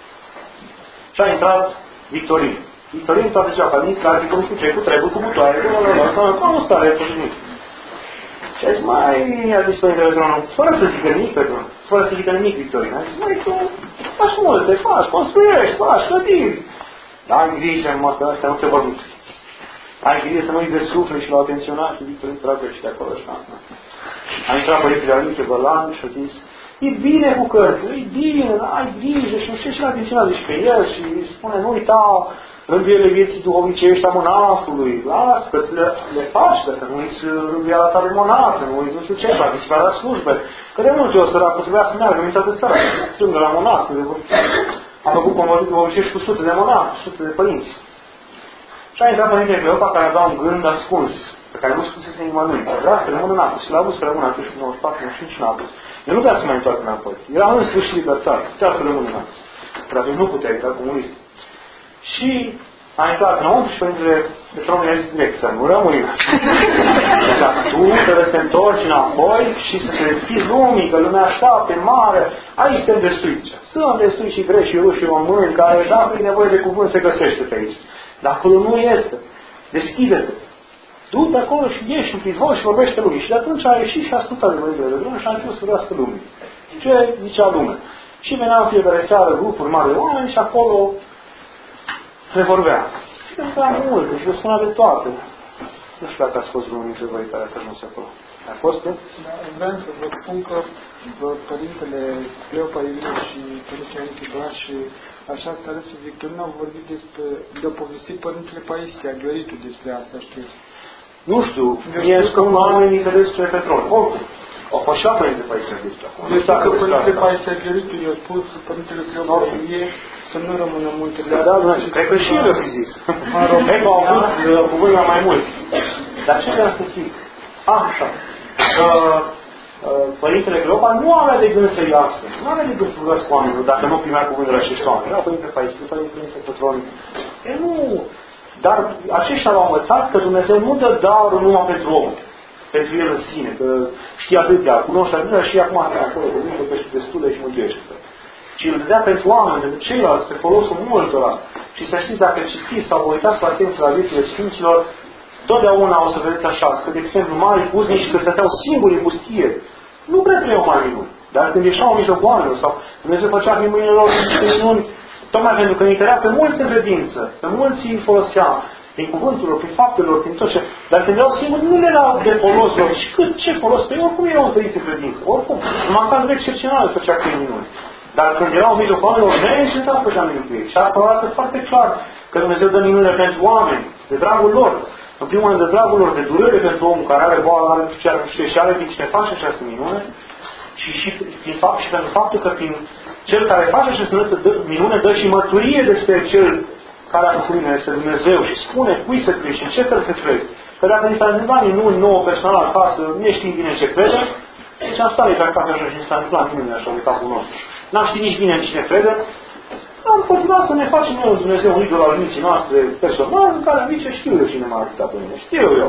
Și a intrat Victorin. Victorin toate zicea, că nici clar, că nu știu ce, cu trebuie, cu butoare, cu ăla, ca o stare, cu nimic. Și a zis, mai, a zis Părintele Petroniu, fără să zică nimic, Petroniu, fără să zică nimic, Victorin. A zis, mai, tu faci multe, faci, construiești, faci, clădiri. Dar ai grijă, mă, că astea nu se vor duce. Ai grijă să nu-i desufle și l-au atenționat și Victorin tragă și de acolo și asta. A intrat Părintele Ioanichie Bălan și a zis, e bine cu cărțile, e bine, ai grijă și nu știu, și l-a atenționat și pe el și spune, nu uita rânduiele vieții duhovnicești a monahului, las, că le, le faci, că să nu uiți rânduiala ta de monah, să nu uiți nu știu ce, să participa la slujbe. Că de multe ori săracul trebuia să meargă în toată țara, să se strângă la monah, să le... A făcut convorbit duhovnicești cu sute de monahi, cu sute de părinți. Și a intrat Părintele Cleopa, care avea un gând ascuns, pe care nu spusese nimănui. Vrea să rămână în Apus. Și l-a vrut să rămână atunci cu nouăzeci și patru nouăzeci și cinci în Apus. El nu vrea să mai întoarcă înapoi. Era în sfârșit libertate. Putea să rămână în Apus. Dar atunci nu putea, era comunist. Și a intrat înăuntru și Părintele Petroniu i-a zis direct să nu rămâi. Deci tu trebuie să te întorci înapoi și să te deschizi lumii, că lumea așteaptă, mare. Aici suntem destui. Sunt destui și greci și ruși și români, care dacă e nevoie de cuvânt se găsește pe aici. Dar acolo nu este. Deschide-te. Du-te acolo și ieși în prizvon și vorbește lumii. Și de atunci a ieșit și a ascultat de Părintele Petroniu și a început să vorbească lumii. Ce zicea lumea? Și veneau fiecare seară grupuri mari de oameni și acolo se vorbea. Și vorbea multe și le spunea de toate. Nu știu dacă ați fost vreunul dintre voi care ați ajuns acolo. A fost, nu? Da, vreau să vă spun că Părintele Cleopa Ilie și Părintele Ioanichie Bălan și așa Starețul Victorin au vorbit despre, de-au povestit Părintele Paisie, Gheoritu despre asta, știți? Nu știu, mie spun oamenii de despre Petroniu. Oricum, au fost și la Părintele Paisie Gheoritu. Deci dacă Părintele Paisie Gheoritu i-a spus Părintele Cleopa Ilie să nu rămână muntele. Da, da, cred că și el a fi zis. Cred că au avut cuvânt la mai mulți. Dar ce vreau să zic? Așa. Că Părintele Cleopa nu avea de gând să iasă. Nu avea de gând să vorbească cu oamenilor dacă nu primea cuvântul la acești oameni. Era Părintele Paisie, Părintele Petroniu. E nu. Dar aceștia l-au învățat că Dumnezeu nu dă darul numai pentru om. Pentru el în sine. Că știe atâtea, cunoște atâtea și acum asta acolo. Vorbește destule și mântuiește. Ci îl dea pentru oameni, pentru ceilalți, pe folosul multora. Și să știți, dacă citiți sau vă uitați cu atenție la viețile Sfinților, totdeauna o să vedeți așa, că, de exemplu, mari puznici că stăteau singuri în pustie, nu prea trăiau mari minuni. Dar când ieșeau în mijlocul oamenilor, sau Dumnezeu făcea prin mâinile lor niște minuni, tocmai pentru că îi întărea pe mulți în credință, pe mulți îi folosea, prin cuvântul lor, prin faptele lor, prin tot ce. Dar când erau singuri, nu le erau de folos lor. Și cât ce folos? Pe ei oricum erau întăriți în credință. Oricum, numai ca în excepțional făcea prin minuni. Dar când erau în mijlocul oamenilor, neîncetat făcea minuni cu ei. Și asta arată foarte clar că Dumnezeu dă minunile pentru oameni, de dragul lor. În primul rând, de dragul lor, de durere pentru omul care are boală, are și și are din cine face această minune. Și, și, prin fapt, și pentru faptul că prin cel care face această minune dă și mărturie despre cel care a făcut minune, este Dumnezeu și spune cui să crezi și în ce fel să crezi. Că dacă ni s-a întâmplat minuni nouă personal acasă, nu știm bine ce crede, deci am stat pe acasă așa și ni s-a întâmplat minune așa de capul nostru. N-am ști nici bine în cine crede, am continuat să ne facem noi un Dumnezeu, un idol al minții noastre personal, în care zice, știu eu cine m-a ajutat pe mine, știu eu.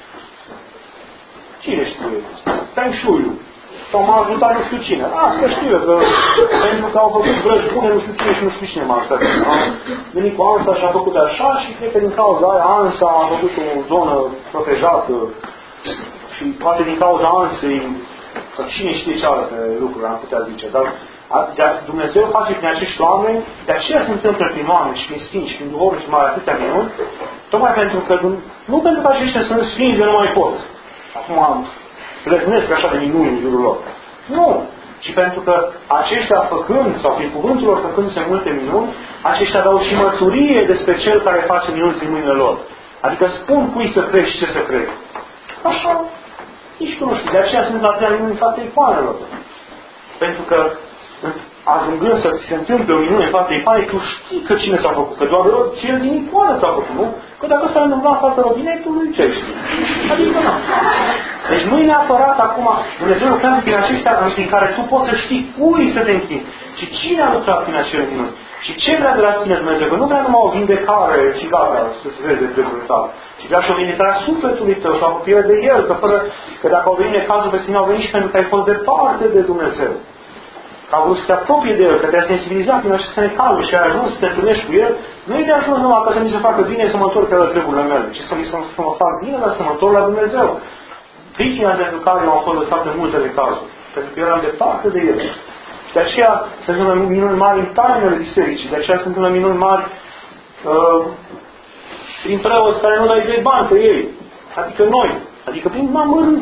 Cine știu eu? Feng Shui-ul. Sau m-a ajutat nu știu cine. Asta știu eu, că pentru că au făcut vrăji bune, nu știu cine și nu știu cine m-a ajutat. Am venit cu Ansa și a făcut așa și cred că din cauza aia Ansa a făcut o zonă protejată și poate din cauza Ansei, că cine știe ce alte lucruri am putea zice, dar Dumnezeu face prin acești oameni, de aceea se întâmplă prin oameni și prin sfinți și prin duhovnici și mai atâtea minuni, tocmai pentru că, nu pentru că aceștia sunt sfinți de nu mai pot. Acum am plăznesc așa de minuni în jurul lor. Nu. Și pentru că aceștia făcând, sau prin cuvântul lor făcându-se multe minuni, aceștia dau și mărturie despre Cel care face minuni prin mâinile lor. Adică spun cui să crezi și ce să crezi. Așa, nici tu nu știi. De aceea sunt la treia minuni în fața icoanelor. Pentru că ajungând să se întâmple o minune în fața icoanei, tu știi că cine s-a făcut. Că doar cel din icoană s-a făcut, nu? Că dacă s-a întâmplat în fața robinetului, ce știi? Adică nu. Deci nu e neapărat acum, Dumnezeu lucrează prin aceștia în care tu poți să știi cui să te închini. Și cine a lucrat prin acele minuni. Și ce vrea de la tine Dumnezeu? Că nu vrea numai o vindecare și gata, să-ți vezi de treburile tale. Și vrea și o vindecare a sufletului tău și o apropiere de El. Că, fără, că dacă au venit necazul pe tine, au venit și pentru că ai fost departe de Dumnezeu. Că au vrut să te apropie de El, că te-a sensibilizat prin aceste necazuri și ai ajuns să te întâlnești cu El. Nu e de ajuns numai ca să mi se facă bine să mă întorc pe la treburile mele, ci să mi se să mă fac bine, dar să mă întorc la Dumnezeu. Pricina pentru care eu am fost lăsat în multe necazuri. Pentru că eram departe de El. De aceea se întâmplă minuni mari în tainele bisericii, de aceea se întâmplă minuni mari uh, prin preoți care nu dai doi bani pe ei. Adică noi. Adică prin mamărând,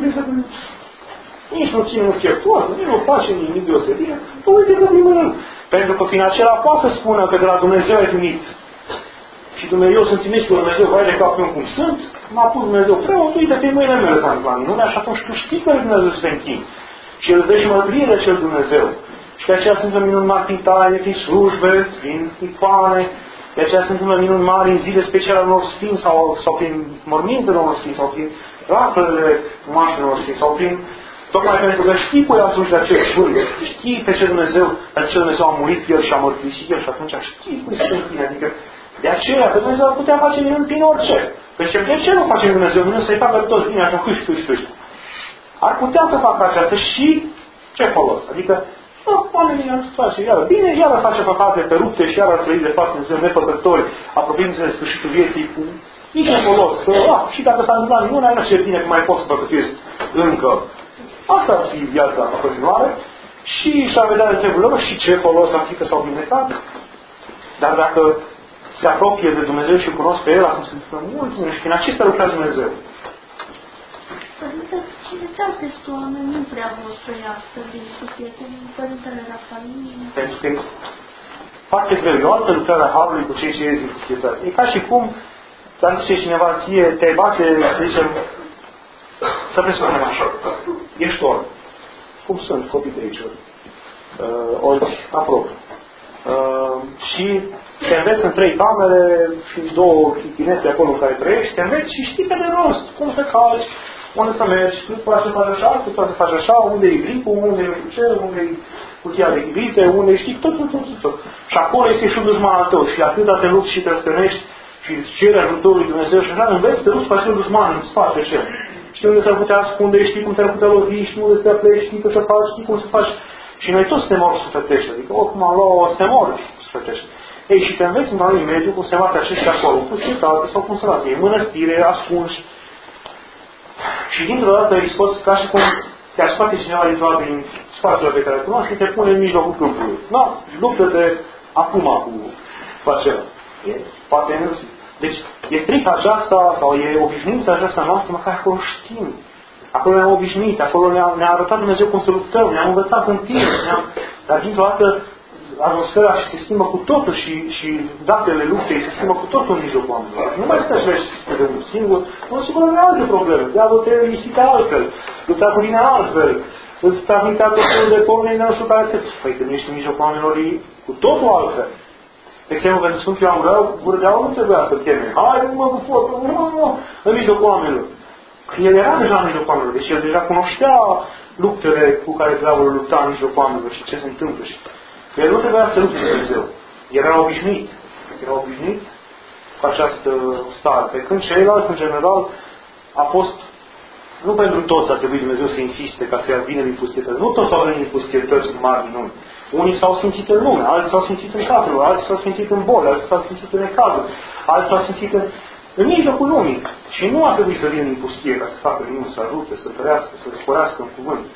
nici nu ține, nu știe foarte, nici nu face nimic deosebire, tu uite că primul. Pentru că prin acela poate să spună că de la Dumnezeu ai primit. Și Dumnezeu sunt trimis cu Dumnezeu, vai de cap eu cum sunt, m-a pus Dumnezeu preot, uite pe mâinile mele s-a întâmplat minunea și atunci tu știi că Dumnezeu se închini. Și El îți dă și mărturie de acel Dumnezeu. Și de aceea sunt minuni mari prin taine, prin slujbe, prin icoane, de aceea sunt minuni mari în zile speciale ale unor sfinți sau, sau prin mormintele unor sfinți sau prin raflele mașinilor sfinți sau prin... Tocmai pentru că știi cu el atunci de acest sfânt, știi pe ce Dumnezeu, pe ce Dumnezeu a murit El și a mărturisit El și atunci știi cum se întâmplă. Adică de aceea că Dumnezeu ar putea face minuni prin orice. Pentru că de ce nu face Dumnezeu minuni să-i facă toți bine așa, hâși, hâși, hâși. Ar putea să facă aceasta și ce folos? Adică oh, oamenii ar face iară bine, iară face păcate pe rupte și iară ar trăi de fapt în Dumnezeu nepăsători, apropiindu-se de sfârșitul vieții cu niciun folos. Că, ah, și dacă s-a întâmplat minunea, nu ce bine că mai poți să păcătuiesc încă. Asta ar fi viața continuare și și-ar vedea de treburile lor și ce folos ar fi că s-au vindecat. Dar dacă se apropie de Dumnezeu și cunosc pe El, atunci se întâmplă mult bine și prin acestea lucrează Dumnezeu. Părinte, cine ce acest oameni nu prea vor să iasă din cutie, cum Părintele Rafael? Pentru că e foarte greu. E o altă lucrare a Harului cu cei ce ies din cutietate. E ca și cum ți-ar zice cineva ție, te bate, să zicem, să presupunem așa. Ești orb. Cum sunt copii de aici ori? Uh, ori aproape. Uh, și te înveți în trei camere și două chitinete acolo în care trăiești, te înveți și știi pe de rost cum să calci, unde să mergi, tu poți să faci așa, tu poți să faci așa, unde e gripul, unde e ce, unde e cutia de gripe, unde știi tot, tot, tot, tot. Și acolo este și un dușman al tău și atâta te lupți și te stănești și îți ceri ajutorul lui Dumnezeu și așa înveți să te lupți cu acel dușman în spate ce. Știi unde s-ar putea ascunde, știi cum te-ar putea lovi, știi unde să te apleci, știi ce faci, știi cum să faci. Și noi toți suntem ori sufletești, adică oricum am luat suntem ori sufletești. Ei, și te înveți într-un anumit mediu cum se bate aceștia acolo, pustietate sau cum să lasă. E mănăstire, ascunși. Și dintr-o dată îi scoți ca și cum te-ar scoate cineva dintr-o dată din spațiul pe care cunoști și te pune în mijlocul câmpului. Da, luptă-te acum cu, cu acela. E, poate în zi. Deci, e frica aceasta sau e obișnuința aceasta noastră, măcar acolo știm. Acolo ne-am obișnuit, acolo ne-a, ne-a arătat Dumnezeu cum să luptăm, ne-am învățat în timp, dar dintr-o dată atmosfera se schimbă cu totul și, și datele luptei se schimbă cu totul în mijlocul oamenilor. Nu mai stă și de unul singur, nu se pune alte probleme. Diavolul te ispita altfel, lupta cu tine altfel, îți transmitea tot felul de pornei de nu știu care te... Păi când ești în mijlocul oamenilor, e cu totul altfel. De exemplu, pentru Sfânt Ioan Gură, gură de aur nu trebuia să-l cheme. Hai, mă, cu foc, nu, nu, nu, în mijlocul oamenilor. Că el era deja în mijlocul oamenilor, deci el deja cunoștea luptele cu care diavolul lupta în mijlocul oamenilor și ce se întâmplă. Și el nu trebuia să lupte Dumnezeu. Era obișnuit. Era obișnuit cu această stare. Pe când ceilalți, în general, a fost, nu pentru toți a trebuit Dumnezeu să insiste ca să ia vină din pustietăți. Nu toți au venit din pustietăți cu mari minuni. Unii s-au simțit în lume, alții s-au simțit în casă, alții s-au simțit în boli, alții s-au simțit în necazuri, alții s-au simțit în, în mijlocul lumii. Și nu a trebuit să vină din pustie ca să facă minuni, să ajute, să tărească, să sporească în cuvânt.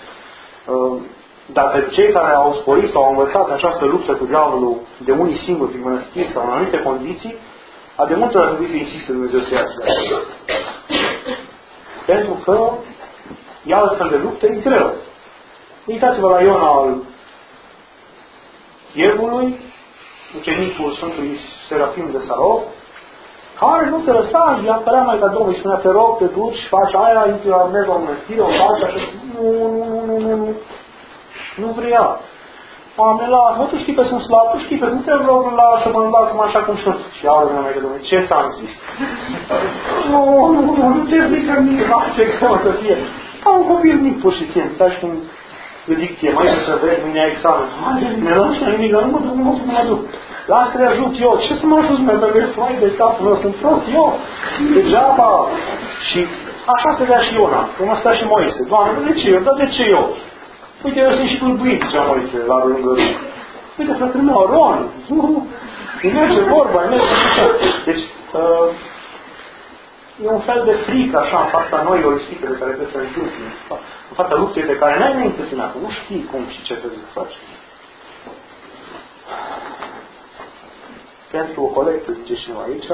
Dar pentru cei care au sporit sau au învățat această luptă cu diavolul de unii singuri prin mănăstiri sau în anumite condiții, a de multe ori a trebuit să insiste Dumnezeu să iasă. Pentru că e altfel de luptă, e greu. Uitați-vă la Iona al Dievului, ucenicul Sfântului Serafim de Sarov, care nu se lăsa, îi apărea Maica Domnului, îi spunea, te rog, te duci, faci aia, intri la mergi la mănăstire, o faci așa, nu, nu, nu, nu, nu, nu, nu vrea. Doamne, lasă-mă, tu știi că sunt slab, tu știi că sunt te rog, lasă-mă, lasă-mă așa cum sunt. Și aoleu, mea Maica Domnului, ce ți-am zis? Nu, nu, nu, nu te zică nimic, ce greu să fie. Ca un copil mic, pur și simplu, dar și cum dicție, mai să vezi, mâine ai examen. Ne lăși nimic, dar nu mă duc, nu mă duc, nu mă duc. Lasă să le ajut eu. Ce să mă ajut, mă, pe fai de capul meu, sunt prost eu. Degeaba. Și așa se dea și Iona, cum a stat și Moise. Doamne, de ce eu? Dar de ce eu? Uite, eu sunt și tulbuit, zicea Moise, la lângă lui. Uite, fratele meu, Ron, nu, îi merge vorba, îi merge așa. Deci, uh, e un fel de frică, așa, în fața noilor ispite de care trebuie să întâmpli. În fața luptei de care n-ai înainte până acum. Nu știi cum și ce trebuie să faci. Pentru o colectă, zice cineva aici.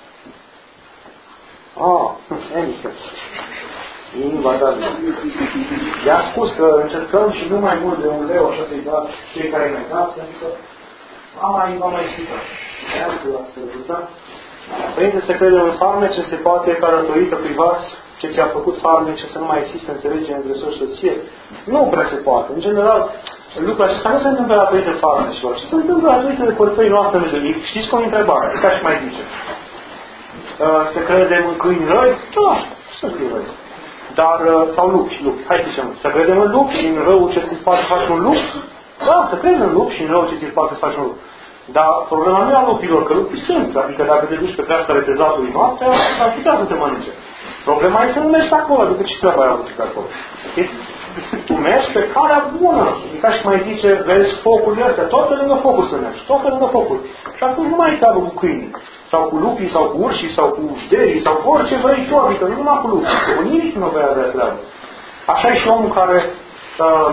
Ah, Enică. E invadabil. I-a spus că încercăm și nu mai mult de un leu, așa să-i dea cei care ne dați, pentru că am mai, v-am mai explicat. I-a spus la străduța. Părinte, se crede în farmece, se poate ca rătorită privați ce ți-a făcut farmece să nu mai există înțelegere între soț și soție? Nu prea se poate. În general, lucrul acesta nu se întâmplă la părinte farmecilor, ci se întâmplă la părinte de corpării noastre Dumnezeu. Știți cum e întrebarea? E ca și mai zice. Se crede în câini răi? Da, sunt câini răi. Dar, sau lupi, lupi. Hai să zicem, să credem în lupi și în rău ce ți-l poate să faci un lup? Da, să crezi în lupi și în rău ce ți-l poate să faci un lup. Dar problema nu e a lupilor, că lupii sunt. Adică dacă te duci pe creastă retezatului noaptea, ar putea să te mănânce. Problema e să nu mergi pe acolo, adică ce treaba ai avut pe acolo? Tu mergi pe calea bună. E ca și mai zice, vezi focurile astea, tot pe lângă focuri să mergi, tot pe lângă focuri. Și atunci nu mai ai treabă cu câinii, sau cu lupii, sau cu urșii, sau cu șterii, sau cu orice vrei tu, adică nu numai cu lupii, cu nimic nu vei avea treabă. Așa e și omul care, uh,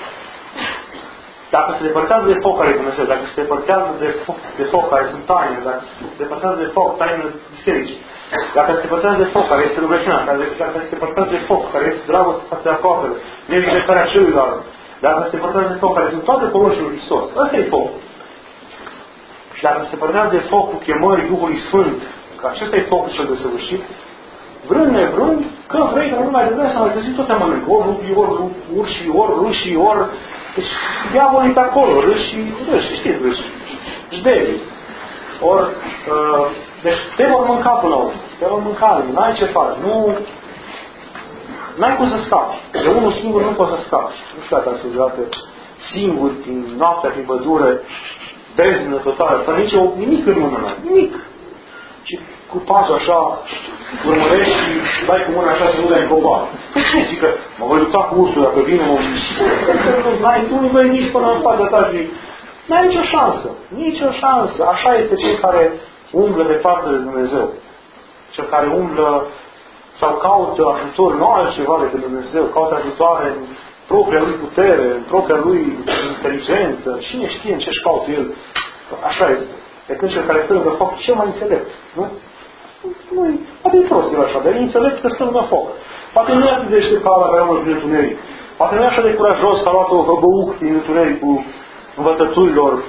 dacă se depărtează de foc care e Dumnezeu, dacă se depărtează de foc, de foc care sunt taine, dacă se depărtează de foc, tainele bisericii, dacă se depărtează de foc, care este rugăciunea, dacă se depărtează de foc, care este dragoste față de aproapele, nevindecarea celuilalt, dacă se depărtează de foc, care sunt toate poruncile lui Hristos, ăsta e foc. Și dacă se depărtează de foc cu chemării Duhului Sfânt, că acesta e focul cel desăvârșit, vrând nevrând, că vrei, că nu mai devrei să mai găsi tot se mănâncă, ori lupii, ori urșii, ori râșii, ori... Deci, diavolul e acolo, râșii, râșii, știți râșii, șderii. Ori, uh, deci te vor mânca până la urmă, te vor mânca, n-ai ce faci, nu... N-ai cum să scapi. De unul singur nu poți să scapi. Nu știu dacă ați uzat singur, prin noaptea, prin pădure, beznă totală, fără nici o, nimic în mână, nimic. Și cu pasul așa, urmărești și dai cu mâna așa să nu dai în copac. Păi ce zic că mă voi lupta cu ursul dacă vine, mă... N-ai, tu nu vei nici până în fața ta și... N-ai nicio șansă. Nicio șansă. Așa este cel care umblă departe de Dumnezeu. Cel care umblă sau caută ajutor, nu altceva decât Dumnezeu, caută ajutoare în propria lui putere, în propria lui inteligență. Cine știe în ce-și caută el? Așa este. De când cel care stă lângă foc, cel mai înțelept. Nu? Nu, poate e prost el așa, dar e înțelept că stă lângă foc. Poate nu e atât de deștept ca ala care omul prin întuneric. Poate nu e așa de curajos că a luat o hăbăuc prin întuneric cu învățăturilor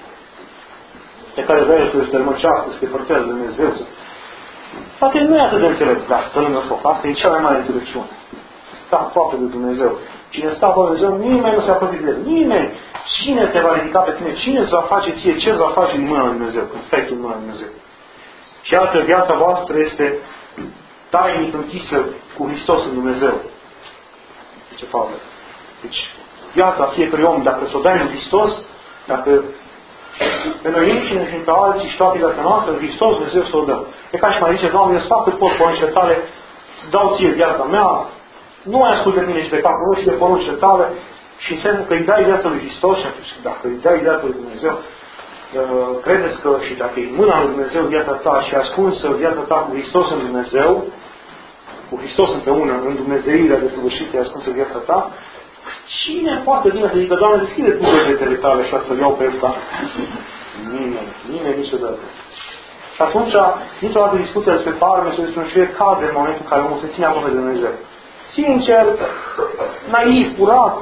pe care vrea să se dărmăcească, să se părtează de Dumnezeu. Poate nu e atât de înțelept, dar stă lângă foc. Asta e cea mai mare înțelepciune. Sta aproape de Dumnezeu. Cine stă aproape de Dumnezeu, nimeni nu se apropie de el. Nimeni. Cine te va ridica pe tine? Cine îți va face ție? Ce îți va face din mâna lui Dumnezeu? Când stai tu în mâna lui Dumnezeu. Și iată, viața voastră este tainic închisă cu Hristos în Dumnezeu. Zice Pavel. Deci, viața fiecărui om, dacă s-o dai în Hristos, dacă pe noi înșine și pe alții și toată viața noastră, în Hristos, Dumnezeu să o dăm. E ca și mai zice, Doamne, eu îți fac cât pot poruncile tale, să dau ție viața mea, nu mai ascult de mine și de capul meu și de poruncile tale, și înseamnă că îi dai viața lui Hristos și atunci, dacă îi dai viața lui Dumnezeu, credeți că și dacă e în mâna lui Dumnezeu viața ta și ascunsă viața ta cu Hristos în Dumnezeu, cu Hristos împreună, în Dumnezeirea de săvârșită, e ascunsă viața ta, cine poate vine să zică, Doamne, deschide tu vegetele tale și să-l iau pe ăsta? Nimeni, nimeni niciodată. Și atunci, niciodată discuția despre farme și despre un șuier cade în momentul în care omul se ține aproape de Dumnezeu. Sincer, naiv, curat,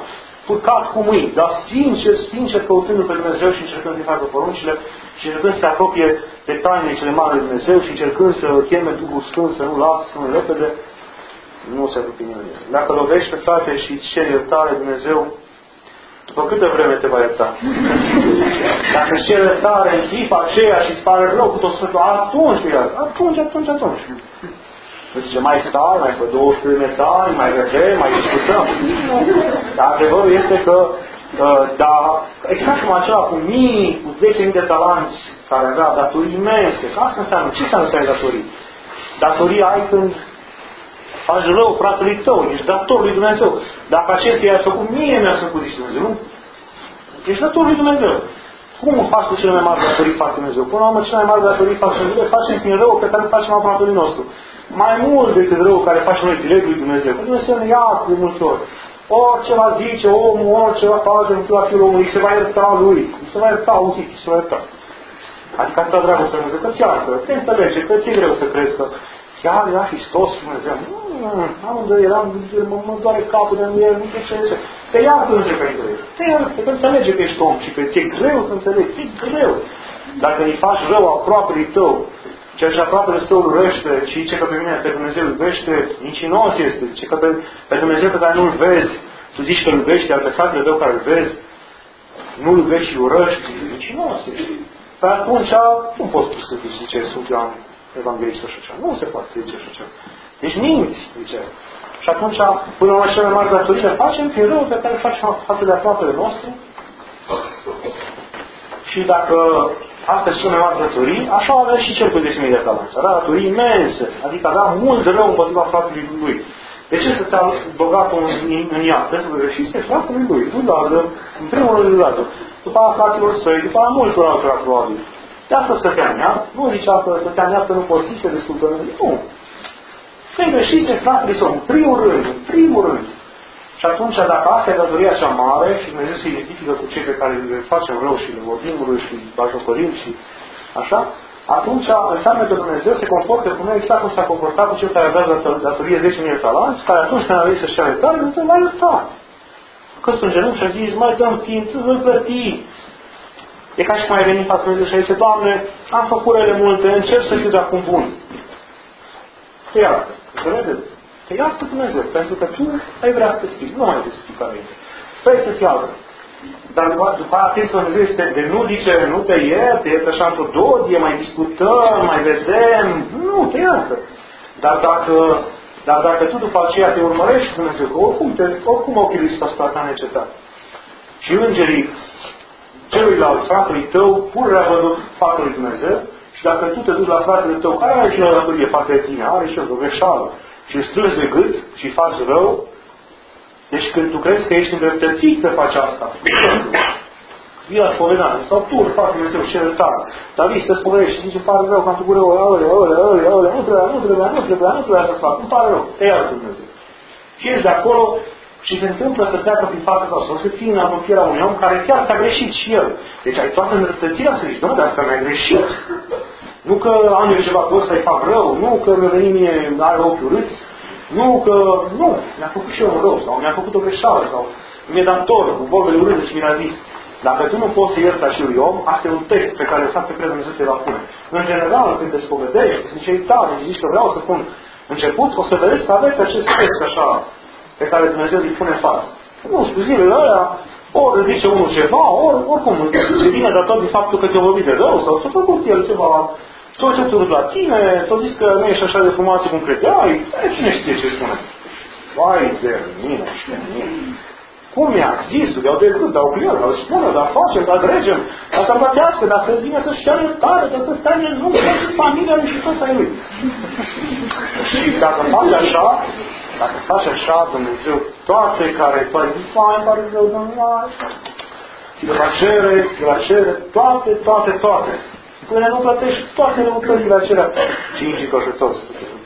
furcat cu mâini, dar sincer, sincer căutându pe Dumnezeu și încercând să-i facă poruncile și încercând să se apropie de tainele cele mari de Dumnezeu și încercând să cheme Duhul Sfânt, să nu lasă, să nu repede, nu se apropie nimeni. Dacă lovești pe frate și îți ceri iertare, Dumnezeu, după câtă vreme te va ierta? Dacă îți ceri iertare în clipa aceea și îți pare rău cu tot Sfântul, atunci, atunci, atunci, atunci. Nu zice, mai stai, mai fă două sute de metali, mai vedem, mai discutăm. Dar adevărul este că, da, exact cum acela cu mii, cu zece mii de talanți, care avea datorii imense, că asta înseamnă, ce înseamnă să ai datorii? Datorii ai când faci rău fratelui tău, ești dator lui Dumnezeu. Dacă acestuia i-a făcut, mie mi-a făcut, zice Dumnezeu, nu? Ești dator lui Dumnezeu. Cum faci cu cele mai mari datorii față Dumnezeu? Până la urmă, cele mai mari datorii față Dumnezeu le facem prin rău pe care îl facem aproape lui nostru. Mai mult decât rău care facem noi direct lui Dumnezeu. Că Dumnezeu ne ia de multe ori. Orice va zice omul, orice va face împotriva fiului omului, se va ierta lui. Se va ierta, auziți, se va ierta. Adică atâta dragoste să Dumnezeu, că ți iartă, te înțelege, că ți-e greu să crezi că chiar era Hristos Dumnezeu. Nu, amândoi eram, mă, mă doare capul de el, nu știu ce ce. Te iartă Dumnezeu pentru el. Te iartă, că înțelege că ești om și că ți-e greu să înțelegi, ți-e greu. Dacă îi faci rău aproapelui tău, ceea ce aproapele său urăște și zice că pe mine, pe Dumnezeu iubește, nicinos este. Zice că pe, pe Dumnezeu pe care nu-l vezi, tu zici că îl iubești, iar pe fratele tău care îl vezi, nu-l iubești și urăști, nicinos este. Dar atunci, nu poți să zice Sfântul Ioan Evanghelist așa ceva. Nu se poate zice așa ceva. Deci minți, zice. Și atunci, până la cele mai mari datorii, le facem prin rău pe care îl facem față de aproapele nostru. Și dacă astea sunt cele mai mari datorii, așa avea și cel cu zece mii de talanți. Avea datorii imense, adică avea mult rău împotriva fratelui lui. De ce să te-a băgat în, în ea? Pentru că greșise fratele lui. Nu doar, în primul rând lui Lazar. După aia fraților săi, după aia multor altora probabil. De asta stătea în ea. Nu zicea că stătea în ea că nu postise destul de rând. Nu. Că-i greșise fratele său, în primul rând, în primul rând. Și atunci, dacă asta e datoria cea mare și Dumnezeu se identifică cu cei pe care le facem rău și le vorbim rău și le bajocorim și așa, atunci înseamnă că Dumnezeu se comportă cu noi exact cum s-a comportat cu cel care avea datorie zece mii de talanți, care atunci când a venit să-și ia iertare, Dumnezeu l-a iertat. Căsut în genunchi și a zis, mai dăm timp, îți voi plăti. E ca și cum ai venit față Dumnezeu și a zis, Doamne, am făcut rele multe, încerc să fiu de acum bun. Te iartă. Înțelegeți? Te iartă Dumnezeu, pentru că tu ai vrea să te schimbi. Nu mai te schimbi ca mine. Vrei să-ți iartă. Dar după, după aia atenția Dumnezeu este de nu zice, nu te ierte, ierte așa într-o dodie, mai discutăm, mai vedem. Nu, te iartă. Dar dacă, dar dacă tu după aceea te urmărești Dumnezeu, că oricum, te, oricum au chiruit asupra ta necetat. Și îngerii celuilalt fratului tău, pururea văzut față lui Dumnezeu, și dacă tu te duci la fratele tău, care are și o datorie față de tine, are și o greșeală, și îl strângi de gât și faci rău, deci când tu crezi că ești îndreptățit să faci asta, vii la spovedanie, sau tu îl faci Dumnezeu și iertare, dar vii să te spovedești și zici, îmi pare rău că am făcut rău, aolea, aolea, aolea, aolea, nu trebuia, nu trebuia, nu trebuia, nu trebuia să fac, îmi pare rău, te iartă Dumnezeu. Și ești de acolo și se întâmplă să treacă prin fața ta, sau să fii în apropierea unui om care chiar ți-a greșit și el. Deci ai toată îndreptățirea să zici, dom'le, asta mi-a greșit. Nu că am eu ceva cu ăsta îi fac rău, nu că mi-a venit mie, are ochi urâți, nu că, nu, mi-a făcut și eu un rău, sau mi-a făcut o greșeală, sau mi-e dator, cu vorbele urâte și mi l-a zis. Dacă tu nu poți să ierți acelui om, asta e un text pe care lăsat pe cred Dumnezeu te va pune. În general, când te spovedești, cu sinceritate, și zici că vreau să pun început, o să vedeți că aveți acest text așa, pe care Dumnezeu îi pune în față. Nu știu, zilele alea, ori zice unul ceva, ori, oricum, se vine dator din faptul că te-a vorbit de rău, sau ți-a făcut el ceva, tot ce ți-a urât la tine, ți-a zis că nu ești așa de frumoasă cum credeai, cine știe ce spune? Vai de mine și de mine. Cum mi-a zis, iau de gând, dau cu el, dar spune, dar facem, dar dregem, dar să bătească, dar să vină să-și ia iertare, dar să stai în lume, și familia lui și toți ai lui. Și dacă faci așa, dacă faci așa, Dumnezeu, toate care tu ai zis, mai pare rău, Dumnezeu, și de la cere, de la cere, toate, toate, toate. Până nu plătești toate lucrările acelea, cinci coșătoți.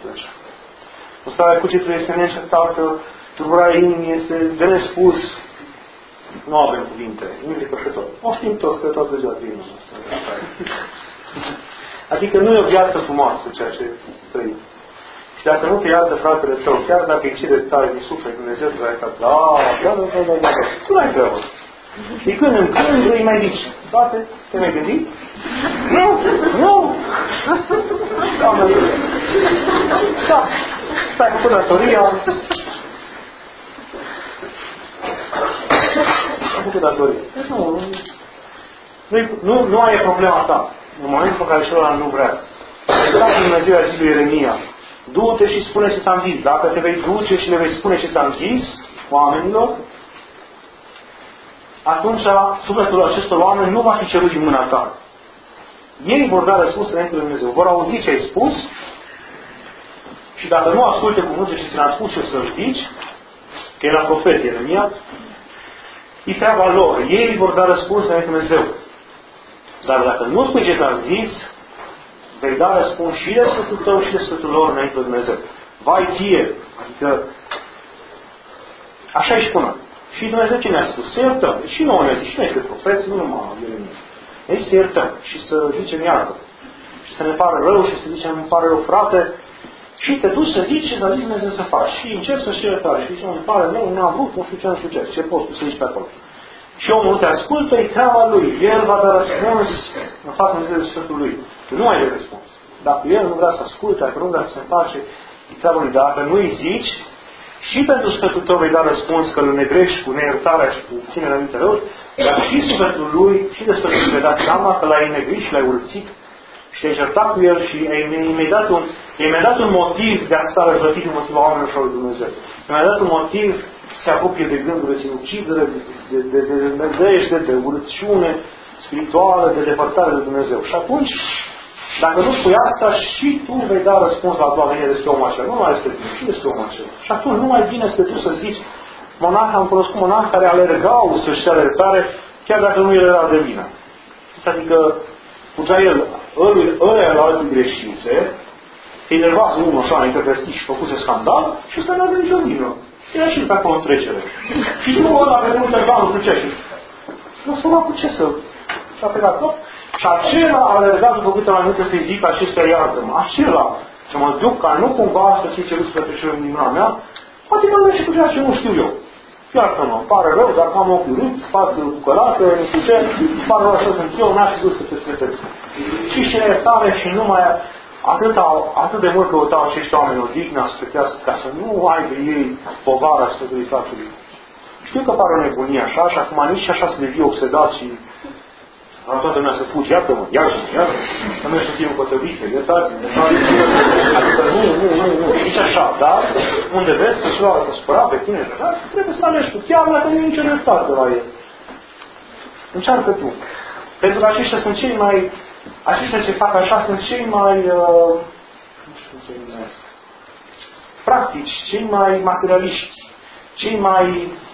Nu starea cugetul este neînșetată, turburarea inimii este de nespus. Nu avem cuvinte, nimic coșător. O știm toți că toată ziua trăim. Adică nu e o viață frumoasă ceea ce trăim. Și dacă nu te iartă fratele tău, chiar dacă îi cere tare din suflet, Dumnezeu te va ierta. Da, da, da, da, da, da. Tu n-ai treabă. Și când în când îi mai zici, frate, te mai gândit? Nu, nu. Da, mă da, s-ai făcut datoria. S-ai făcut datoria. Nu, nu, nu ai problema ta. În momentul în care celălalt nu vrea. Dacă Dumnezeu a zis lui Ieremia, du-te și spune ce ți-am zis. Dacă te vei duce și le vei spune ce ți-am zis oamenilor, atunci sufletul acestor oameni nu va fi cerut din mâna ta. Ei vor da răspuns înainte de Dumnezeu. Vor auzi ce ai spus și dacă nu asculte cuvântul și ți l-am spus eu să-l zici, că era profet Ieremia, e treaba lor. Ei vor da răspuns înainte de Dumnezeu. Dar dacă nu spui ce ți-am zis, vei da răspuns și de sfârșitul tău și de sfârșitul lor înainte de Dumnezeu. Vai ție! Adică așa își spune. Și Dumnezeu ce ne-a spus? Să iertăm. Și nouă ne-a zis, și noi este profeți, nu numai Ieremia. Ei să iertăm și să zicem iartă. Și să ne pară rău și să zicem îmi pare rău, frate. Și te duci să zici ce ți-a zis Dumnezeu să faci. Și încerci să-și iertare. Și zici, îmi pare rău, nu am vrut, nu știu ce, nu știu ce. Ce poți tu să zici pe acolo? Și omul nu te ascultă, e treaba lui. El va da răspuns în fața Dumnezeu Sfântul lui. Tu nu ai de răspuns. Dacă el nu vrea să asculte, dacă nu vrea să se face, e treaba lui. Dar dacă nu îi zici, și pentru sufletul tău vei da răspuns că îl negrești cu neiertarea și cu ținerea minte rău, dar și sufletul lui, și de sufletul lui vei da seama că l-ai negrit și l-ai urțit și te-ai certat cu el și i-ai dat un, i-ai dat un motiv de a sta răzvătit în motiva oamenilor și lui Dumnezeu. I-ai dat un motiv să se apropie de gânduri, de sinucidere, de, de, de, de nădejde, de urăciune spirituală, de depărtare de Dumnezeu. Și atunci, dacă nu spui asta, și tu vei da răspuns la a doua venire despre omul acela. Nu mai despre tine, și despre omul acela. Și atunci nu mai bine să te duci să zici, monah, am cunoscut monah care alergau să-și ceară iertare, chiar dacă nu el era de vină. Adică, fugea el, ălea la altul greșise, se enervase unul așa, intervestit și făcuse scandal, și ăsta nu avea nicio vină. Era și pe acolo în trecere. Și nu ăla care nu te-a nu știu ce. Nu să cu ce să... Și-a plecat tot. Și acela a alergat după câte mai multe să-i zic acestea iartă-mă. Acela să mă duc ca nu cumva să fie cerut spre trecerea din mâna mea, poate mă merge cu ceea ce nu știu eu. Iartă-mă, îmi pare rău, dar am ochiul rupt, față bucălată, nu știu ce, îmi pare rău așa sunt eu, n-aș fi dus să te stresez. Și și iertare și numai atât, atât de mult căutau acești oameni odihna să plătească ca să nu aibă ei povara Sfântului Tatălui. Știu că pare o nebunie așa și acum nici așa să devii obsedat și la toată lumea să fugi, iartă-mă, iartă-mă, iartă-mă, să mergi să fie în pătăvițe, iertați-mă, iertați-mă. Adică nu, nu, nu, nu, nici așa, dar unde vezi că celălalt te spăra pe tine, dar trebuie să alegi tu, chiar dacă nu e nicio dreptate la el. Încearcă tu. Pentru că aceștia sunt cei mai, aceștia ce fac așa sunt cei mai, uh, nu știu cum să numesc, practici, cei mai materialiști, cei mai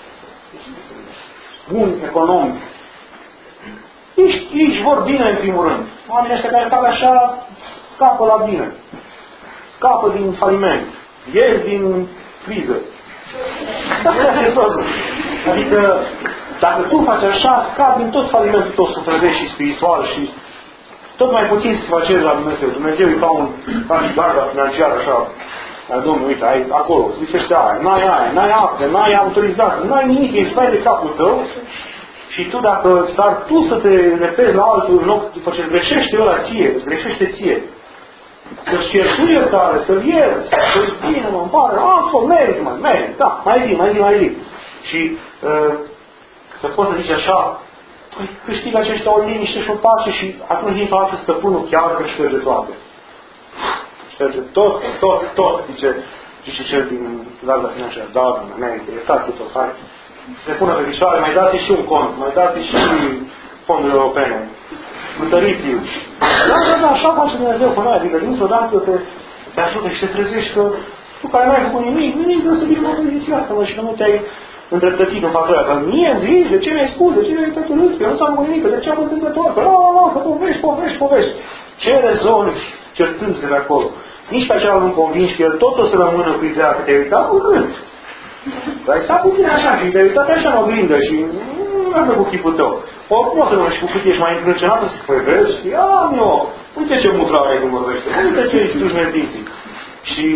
buni economici. Ești, ești vor bine în primul rând. Oamenii ăștia care fac așa, scapă la bine. Scapă din faliment. Ies din criză. Asta e totul. Adică, dacă tu faci așa, scapi din tot falimentul tău sufletesc și spiritual și tot mai puțin să faci la Dumnezeu. Dumnezeu e ca un garda financiar așa. Dar, Domnul, uite, ai acolo, zicește aia, n-ai aia, n-ai apă, n-ai autorizație, n-ai nimic, ești mai de capul tău. Și tu dacă star tu să te repezi la altul în loc, după ce greșește ăla ție, îți greșește ție, să-ți ceri tu iertare, să-l ierți, să-i bine, mă, îmi pare, a, să merit, mă, merit, da, mai zi, mai zi, mai zi. Și uh, să poți să zici așa, păi câștigă aceștia o liniște și o pace și atunci din toată stăpânul chiar că șterge toate. Șterge tot, tot, tot, zice, zice cel din garda financiară, da, mă, merită, iertați-i tot, hai. Se pună pe picioare, mai dați și un cont, mai dați și fonduri europene. Mântăriți-l. Da, da, da, așa face Dumnezeu cu noi. Adică dintr-o dată te, te ajută și te trezești că tu care n-ai făcut nimic, nimic trebuie să vii mă zici, iartă-mă și că nu te-ai îndreptățit în fața aia. Că mie îmi zici, de ce mi-ai spus, de ce mi-ai tătălât, că eu nu ți-am făcut nimic, de ce am întâmplător, că la, la, la, că povești, povești, povești. Ce rezolvi certându-te de acolo? Nici pe aceea nu convingi că el tot o să rămână cu ideea că te-ai uitat un gând. Dar sta puțin așa și te-ai uitat așa în oglindă și nu am făcut chipul tău. Oricum o să rămâni și cu cât ești mai încrâncenat să spui, vezi, ia, nu, uite ce mutrare ai cum vorbește, uite ce ești duș nervitic. Și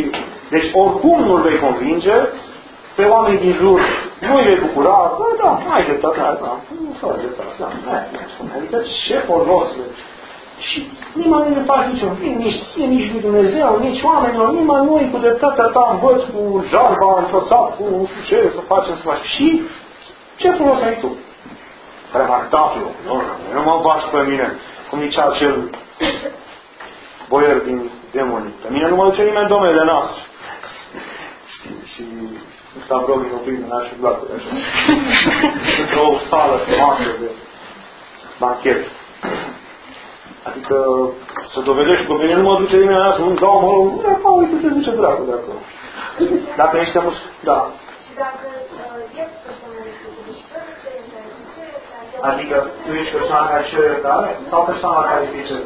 Deci oricum nu-l vei convinge, pe oamenii din jur nu îi vei bucura, bă, da, mai dreptate, da, da, nu fără dreptate, da, nu, adică ce folos. Și nimeni nu ne face niciun bine, nici ție, nici lui Dumnezeu, nici oamenilor, nimeni nu-i cu dreptatea ta învăț cu jarba, înfățat, cu nu știu ce, să facem, să facem. Și ce folos ai tu? Remartatul, nu, nu, nu mă bași pe mine, cum zicea acel boier din demoni. Pe mine nu mă duce nimeni domnule noastre. Știi, și Stavrovin oprit în așa blacuri, așa. Într-o sală frumoasă de banchet. Adică să dovedești că pe mine nu mă duce nimeni noastră, nu dau, mă, mă, uite, te duce dracu de acolo. Dacă ești amus, da. Și dacă ești persoana deci trebuie să iertare, adică tu ești persoana care cere iertare sau persoana care îți cere?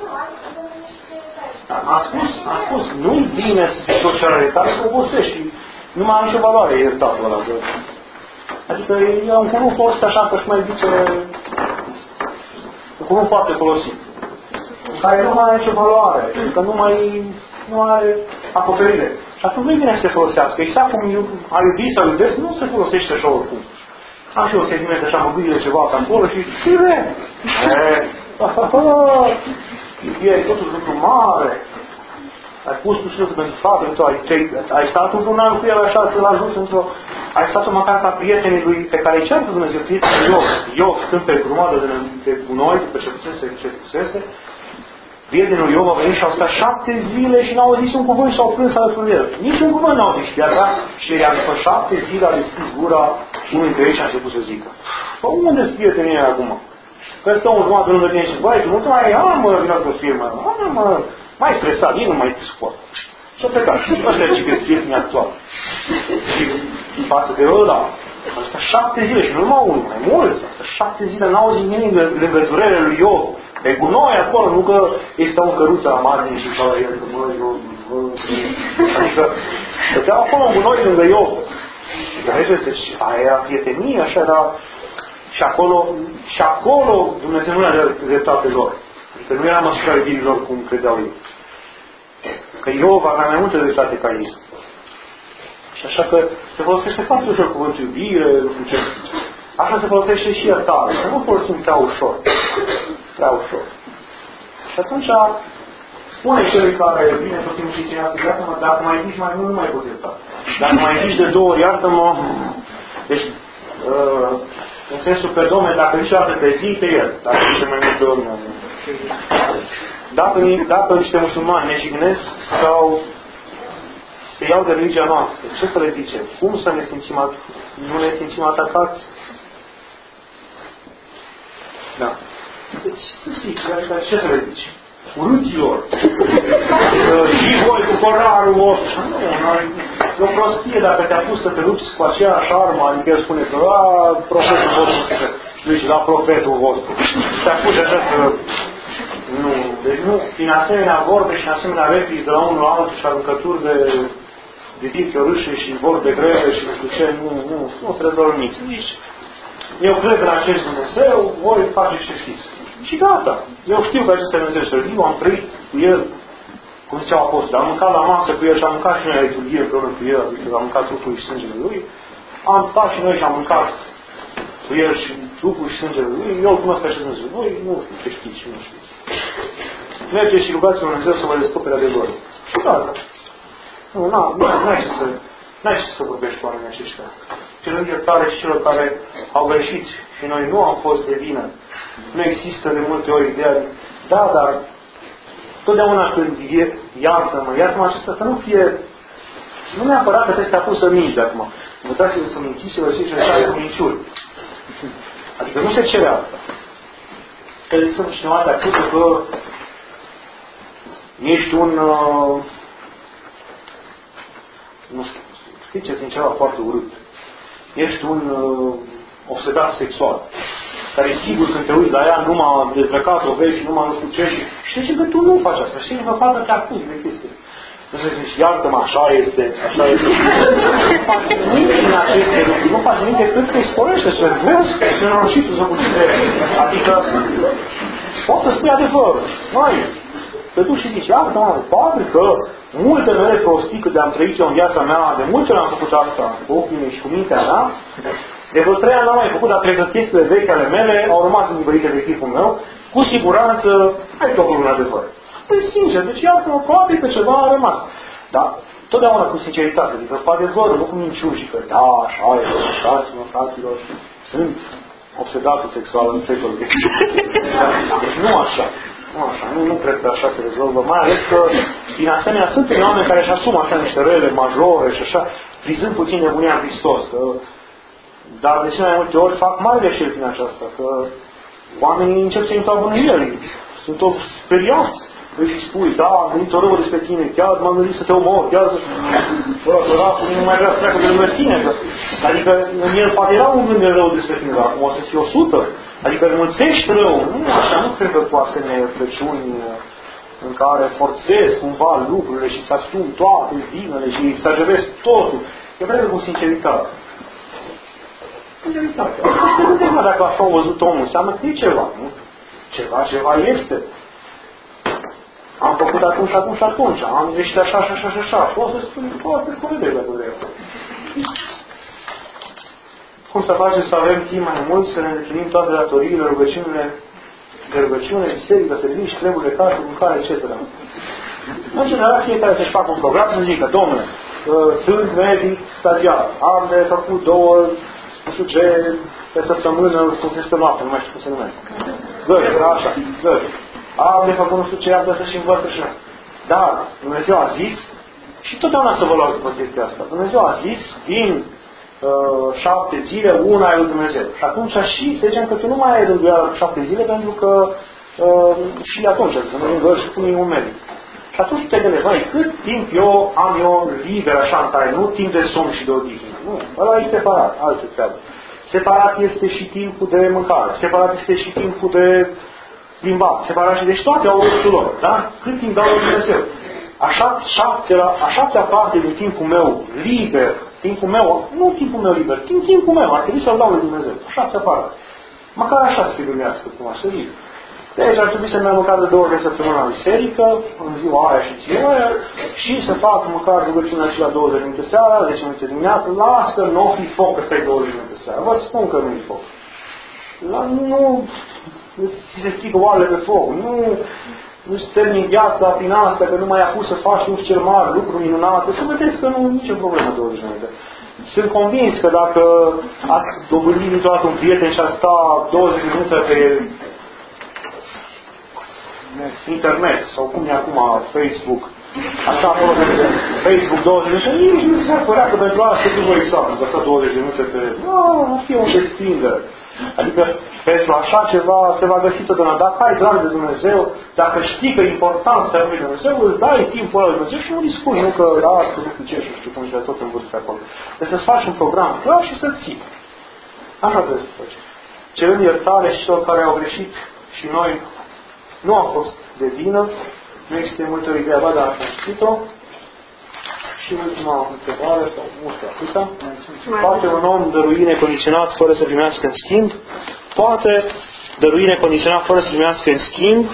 Am spus, am spus, nu-i bine să se tot cere iertare, că obosești și nu mai am nicio valoare iertatul ăla. Adică e un cuvânt folosit așa că își mai zice un cuvânt foarte folosit. Care nu mai are nicio valoare, că nu mai nu are acoperire. Și atunci nu-i bine să se folosească. Exact cum a iubi sau iubesc, nu se folosește așa oricum. Am și eu sentimente așa, mă gândire ceva pe acolo și fire! Iubirea e totuși lucru mare. Ai pus tu și nu pentru fapte, ai, ai stat într-un an cu el așa să-l ajuți într-o... Ai stat măcar ca prietenii lui pe care îi ceartă Dumnezeu, prietenii Iov. Iov, stând pe grămadă de, de gunoi, după ce pusese, ce pusese, prietenul Iov a venit și au stat șapte zile și n-au zis un cuvânt și s-au plâns alături de el. Niciun cuvânt n-au zis. Iar da, și ea după șapte zile a deschis gura unul dintre ei și a început să zică. Bă, unde sunt prietenii ăia acum? Că stă un jumătate lângă tine și băi, nu mai am, mă, vină să firmă, am, mă, mai stresat, ei nu mai suport. Și-a plecat. Ăsta e ce că prietenii actual. Și în față de ăla, ăsta șapte zile și nu numai unul, mai mulți, ăsta șapte zile n-au zis nimic lângă durere lui Iov. Pe gunoi acolo, nu că este o căruță la margine și ca la el, că mă, eu, mă, adică, stăteau acolo în gunoi lângă Iov. Și gărește, deci aia era prietenie, așa era, și acolo, și acolo Dumnezeu nu era dreptate lor. Adică nu era măsura iubirilor cum credeau ei. Că Iov avea mai multe dreptate ca ei. Și așa că se folosește foarte ușor cuvântul iubire, nu știu ce. Așa se folosește și iertare. Să nu folosim prea ușor. Prea ușor. Și atunci spune celui care vine tot timpul și ținează, iartă-mă, dacă mai zici mai mult, nu mai pot ierta. Dacă mai zici de două ori, iartă-mă. Deci, uh, în sensul pe Dom'le, dacă zici o dată pe zi, te iert. Dacă zice mai multe ori, nu. Dacă, dacă niște musulmani ne jignesc sau se iau de religia noastră, ce să le zice? Cum să ne simțim, nu ne simțim atacați? Da. Deci, să știi, ce să le zici? Urâților! Și voi cu corarul vostru! Nu, e o prostie dacă te-a pus să te lupți cu aceeași armă, adică el spune că la profetul vostru, deci la profetul vostru. Te-a pus așa să... Nu, deci nu, prin asemenea vorbe și asemenea replici de la unul la altul și aruncături de ridic orâșe și vorbe grele și nu știu ce, nu, nu, nu se rezolvă nimic. Zici, eu cred în acest Dumnezeu, voi faceți ce știți. Și gata. Eu știu că acesta Dumnezeu să eu am trăit cu El, cum ziceau apostoli, am mâncat la masă cu El și am mâncat și noi la liturghie împreună cu El, adică am mâncat trupul și sângele Lui, am stat și noi și am mâncat cu El și trupul și sângele Lui, eu îl cunosc pe acest Dumnezeu. Voi nu știu ce știți și nu știți. Mergeți și rugați-vă Dumnezeu să vă descopere adevărul. Și gata. Nu, n-ai ce să, n-ai ce să vorbești cu oamenii aceștia. Celor iertare și celor care au greșit și noi nu am fost de vină. Nu există de multe ori ideea de, da, dar totdeauna când e, iartă-mă, iartă-mă acesta să nu fie, nu neapărat că trebuie să te apuci să minți de acum. Învățați-vă să mințiți și vă ziceți așa de minciuni. Adică nu se cere asta. Că sunt cineva de acuză că ești un uh, nu știu, știi ce, sunt ceva foarte urât. Ești un uh, obsedat sexual, care e sigur când te uiți la ea, nu m-a dezbrăcat, o vezi și nu m-a nu știu ce și știi că tu nu faci asta. Știi că fată te acuzi de chestii. Nu se zici, iartă-mă, așa este, așa este. Nu faci nimic din aceste lucruri, nu faci nimic decât că îi sporește, să vezi că ești nenorocitul să puțin de... Adică, poți să spui adevărul. Mai, te duci și zici, iată, mă, poate că multe mele prostii cât de-am trăit eu în viața mea, de multe ori am făcut asta cu ochii mei și cu mintea mea, de vreo trei ani n-am mai făcut, dar cred că chestiile vechi ale mele au rămas înnivelite de chipul meu, cu siguranță ai totul un adevăr. Deci, sincer, deci iată-mă, poate că ceva a rămas. Dar totdeauna cu sinceritate, adică cu adevărul, nu cu minciuni și că da, așa e, uitați-mă, fraților, sunt obsedatul sexual în secolul vechi. Deci nu așa. Nu așa, nu, nu cred că așa se rezolvă, mai ales că din asemenea sunt oameni care își asumă așa niște rele majore și așa, prizând puțin nebunia în Hristos, că, dar de cele mai multe ori fac mari greșeli din aceasta, că oamenii încep să intră în el, sunt o speriați. Îi spui, da, am venit o rău despre tine, chiar m-am gândit să te omor, chiar să... Bă, săracul, nu mai vrea să treacă de lângă tine, că... Adică în el poate era un gând de rău despre tine, dar acum o să fie o sută. Adică înmulțești rău. Nu, așa, nu cred că cu asemenea plăciuni în care forțezi cumva lucrurile și îți asumi toate vinele și exagerezi totul. Eu cred că cu sinceritate. Sinceritate. Asta nu trebuie dacă așa au văzut omul, înseamnă că e ceva, nu? Ceva, ceva este. Am făcut atunci și atunci și atunci. Am greșit așa, așa, așa, așa. Poți să spui, poți să spui de dacă vrei. Cum să facem să avem timp mai mult, să ne îndeplinim toate datoriile, rugăciunile de rugăciune, biserică, servici, treburile, casă, mâncare, et cetera. În general, fiecare să-și facă un program să zică, domnule, sunt medic, stagiar, am de făcut două, nu știu ce, pe săptămână, cum se stă noapte, nu mai știu cum se numesc. Gări, așa, gări. Am de făcut nu știu ce, am de să-și învăță și așa. Dar Dumnezeu a zis, și totdeauna să vă luați după chestia asta, Dumnezeu a zis, din uh, șapte zile, una e lui Dumnezeu. Și atunci și, să zicem că tu nu mai ai rânduială cu șapte zile, pentru că uh, și atunci, să nu rânduială și pune un medic. Și atunci te gândești, băi, cât timp eu am eu liber așa în taie, nu timp de somn și de odihnă. Nu, ăla e separat, altă treabă. Separat este și timpul de mâncare, separat este și timpul de limbat, separat și deci toate au rostul lor, da? Cât timp dau lui Dumnezeu. Așa, șapte, a șaptea parte din timpul meu liber, timpul meu, nu timpul meu liber, timp, timpul meu, ar trebui să-l dau lui Dumnezeu. A șaptea parte. Măcar așa să se gândească cum aș să zic. Deci ar trebui să merg măcar de două ori de săptămână la biserică, în ziua aia și ziua aia, și să fac măcar rugăciunea și la douăzeci de minute seara, zece minute dimineață, las că nu o fi foc că stai douăzeci de minute seara. Vă spun că nu-i foc. La, nu, ți se strică oarele pe foc, nu, nu-ți termini viața prin asta, că nu mai ai pus să faci nu știu cel mare, lucruri minunate, să vedeți că nu e nicio problemă douăzeci de minute. Sunt convins că dacă ați dobândit niciodată un prieten și a sta douăzeci de minute pe internet sau cum e acum Facebook, așa acolo pe Facebook douăzeci de minute, nici nu se părea că pentru asta nu voi examen, că asta douăzeci de minute pe... Nu, nu fie un destindere. Adică pentru așa ceva se va găsi totdeauna. Dacă ai drag de Dumnezeu, dacă știi că e important să ai lui Dumnezeu, îți dai timpul ăla lui Dumnezeu și nu dispui, nu că da, asta nu știu ce și știu cum și tot în vârstă acolo. Deci să-ți faci un program clar și să-l ții. Așa trebuie să faci. Cerând iertare și celor care au greșit și noi nu am fost de vină, nu există multe ori ideea, dar am știut-o. Și ultima întrebare, sau nu știu atâta. Poate un om dărui necondiționat fără să primească în schimb? Poate dărui necondiționat fără să primească în schimb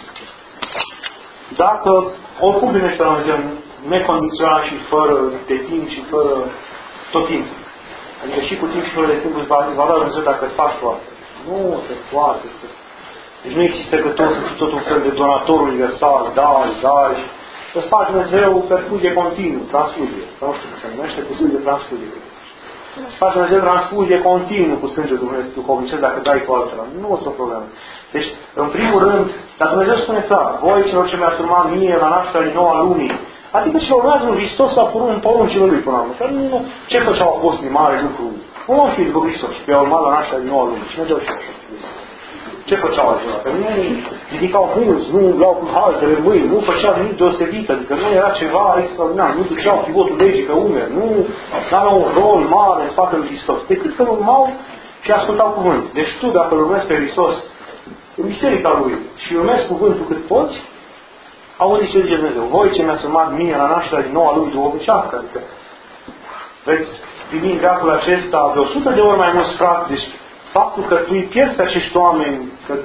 dacă oricum primește la Dumnezeu necondiționat și fără de timp și fără tot timpul. Adică și cu timp și fără de timp îți va da Dumnezeu dacă îți faci toate. Nu se poate să... Deci nu există că tot, tot un fel de donator universal, dai, dai. Îți faci Dumnezeu perfuzie continuă, transfuzie. Sau nu știu cum se numește, cu sânge transfuzie. Îți faci Dumnezeu transfuzie continuă cu sânge Dumnezeu duhovnicesc dacă dai cu altceva. Nu o să o problemă. Deci, în primul rând, dar Dumnezeu spune clar, voi celor ce mi-ați urmat mie la nașterea din nou a lumii, adică ce urmează în Hristos la porun, poruncile lui până la urmă. Nu, ce făceau apostolii mare lucru? Nu am fi după Hristos și pe-a urmat la nașterea din nou a lumii. Și mergeau și așa. Ce făceau altceva? Că nu ridicau mulți, nu umblau cu haltele mâini, nu făceau nimic deosebit, adică nu era ceva extraordinar, nu duceau pivotul legii pe umeri, nu aveau un rol mare în spatele lui Hristos, decât că urmau și ascultau cuvântul. Deci tu, dacă îl urmezi pe Hristos în biserica lui și urmezi cuvântul cât poți, auzi ce zice Dumnezeu. Voi ce mi-ați urmat mie la nașterea din nou a lui duhovnicească, adică veți primi în veacul acesta de o sută de ori mai mulți frate, deci faptul că tu îi pierzi pe acești oameni, că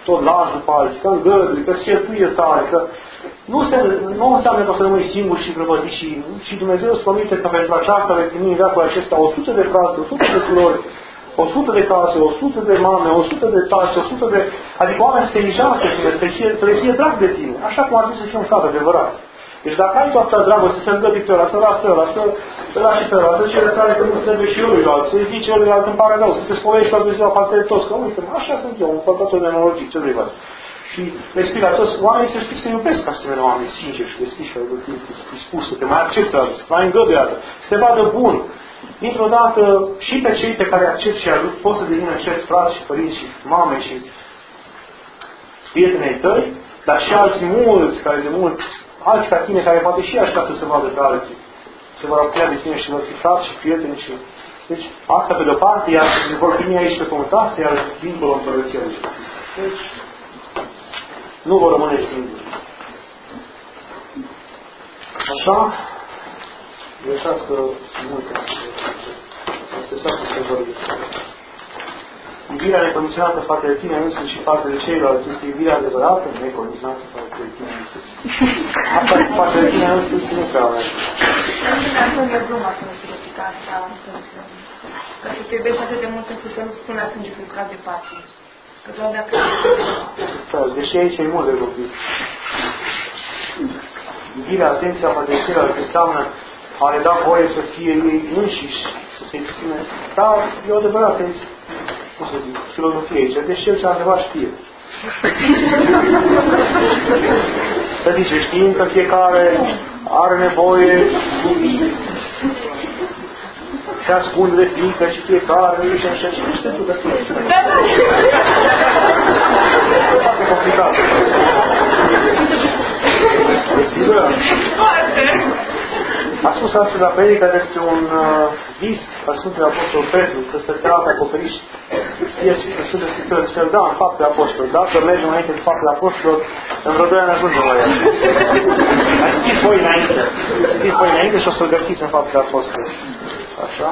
tot lași după alții, că îngădui, că certuie tare, că nu, se, nu înseamnă că o să rămâi singur și grăbădit și, și Dumnezeu îți promite că pentru aceasta vei primi în veacul acesta o sută de frați, o sută de surori, o sută de case, o sută de mame, o sută de tați, o sută de... Adică oameni să te mijească tine, să, fie, să le fie drag de tine, așa cum ar fi să fie un frate adevărat. Deci dacă ai toată dragoste, să-l gădi pe ăla, să-l lași pe ăla, să-l lași pe ăla, să cere tare că nu trebuie și celuilalt, să-i zici celuilalt îmi pare rău, să te spovești la Dumnezeu aparte de toți, că uite, așa sunt eu, un păcător de neurologic, ce vrei văd. Și le spui la toți oamenii să știți că iubesc asemenea oameni sinceri și deschiși, care vă fi spus, să te mai acceptă, să te mai îngăduiată, să te vadă bun. Dintr-o dată, și pe cei pe care accept și ajut, poți să devină acest frați și părinți și mame și prietenii tăi, dar și alții mulți, care de mult, alții ca tine, care poate și așteaptă să vadă pe alții, se vor apropia de tine și vor fi frați și prieteni și... Deci, asta pe de-o parte, iar vor primi aici pe pământ asta, iar dincolo împărăția lui. Deci, nu vor rămâne singuri. Așa, greșească multe. Înțesați să vorbim. Iubirea necondiționată față de tine însuși și față de ceilalți este iubirea adevărată, necondiționată față de tine însuși. Asta față de tine însuși nu prea avea. Nu ne-am spus de glumă să nu se replica asta. Că să te iubești atât de mult încât să nu spune atunci că lucrați de pace. Că doar dacă... Deși aici e mult de vorbit. Iubirea, atenția față de ceilalți înseamnă a le da voie să fie ei înșiși, să se exprime. Dar e o adevărată, cum să zic, filozofie aici, deși el ce adevărat știe. Să zice, știm că fiecare are nevoie se ascunde de frică și fiecare și așa și nu știu tu, dar tu ești. E foarte complicat. Desigur. A spus astăzi la predică despre un uh, vis al Sfântului Apostol Petru, că stătea pe acoperiș, știe Sfântul Scriptură, zice, da, în Faptele Apostol, dacă mergem înainte în Faptele Apostol, în vreo doi ani ajungem la el. Dar știți voi înainte, știți voi înainte și o să-l găsiți în Faptele Apostol. Așa.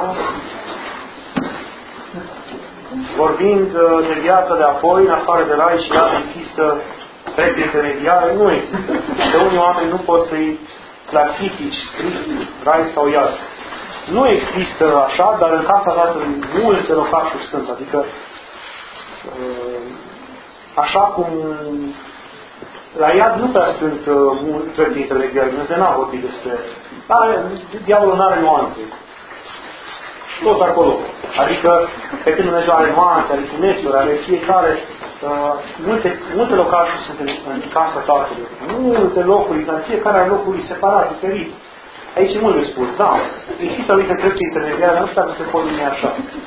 Vorbind uh, de viața de apoi, în afară de rai și iată există trepte intermediare, nu există. De unii oameni nu pot să-i clasifici, strict, rai sau iad. Nu există așa, dar în casa Tatălui multe locașuri sunt. Adică, așa cum la iad nu prea sunt trepte intermediare, Dumnezeu n-a vorbit despre... Dar diavolul nu are nuanțe. Tot acolo. Adică, pe când Dumnezeu are nuanțe, are finețuri, are fiecare... Uh, multe, multe locașuri sunt în, în casa Tatălui. Multe locuri, dar fiecare are locuri separat, diferit. Aici e mult de spus, da. Există, uite, trepte intermediare, nu știu dacă se pot numi așa.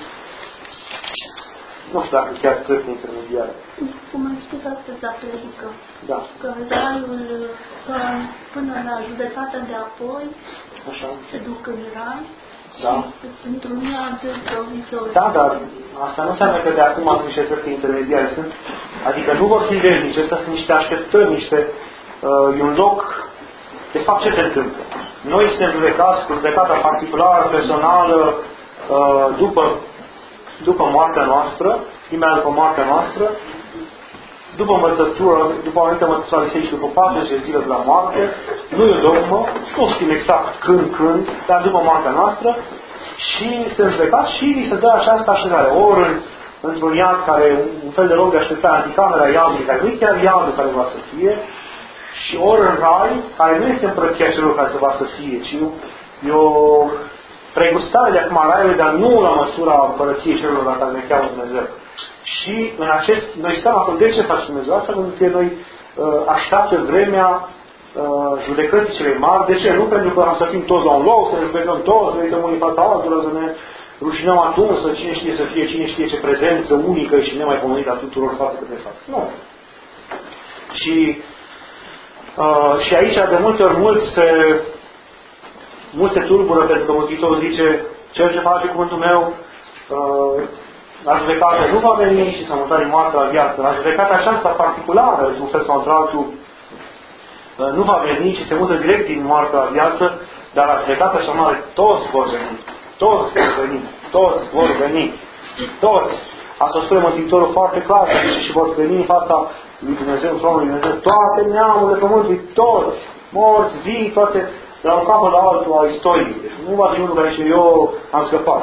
Nu știu dacă chiar trepte intermediare. Cum ai spus astăzi la predică. Da. Că raiul, până la judecata de apoi, așa. Se duc în rai. Da. Și într-un iad provisor. Da, dar asta nu înseamnă că de acum am niște trepte intermediare. Sunt, adică nu vor fi veșnice, astea sunt niște așteptări, niște... Uh, e un loc... De fapt, ce se întâmplă? Noi suntem judecați cu judecata particulară, personală, uh, după, după moartea noastră, imediat după moartea noastră, după învățătură, după o anumită învățătură a bisericii, după patruzeci zile de la moarte, nu e o dogmă, nu știm exact când, când, dar după moartea noastră, și suntem judecați și li se dă această așezare. Ori în, într-un iad care, un fel de loc de așteptare, anticamera iadului, care nu e chiar iadul care va să fie, și ori în rai, care nu este împărăția celor care se va să fie, ci e o pregustare de acum a raiului, dar nu la măsura împărăției celor la care ne cheamă Dumnezeu. Și în acest, noi stăm acolo, de ce face Dumnezeu asta? Pentru că noi uh, așteaptă vremea uh, judecății cele mari. De ce? Nu pentru că am să fim toți la un loc, să ne judecăm toți, să ne uităm unii fața altora, să ne rușinăm atunci, să cine știe să fie, cine știe ce prezență unică și nemaipomenită a tuturor față către față. Nu. Și, uh, și aici de multe ori mulți se, mulți se tulbură pentru că Mântuitorul zice, cel ce face cuvântul meu, uh, la judecată nu va veni și s-a mutat din moarte la viață. La judecata aceasta particulară, într-un fel sau într-altul, nu va veni și se mută direct din moarte la viață, dar la judecata așa mare toți vor veni. Toți vor veni. Toți vor veni. Toți. Asta o spune Mântuitorul foarte clar, zice, și vor veni în fața lui Dumnezeu, tronului lui Dumnezeu, toate neamurile pământului, toți, morți, vii, toate, de la un capăt la altul a istoriei. Deci nu va fi unul care zice, eu am scăpat.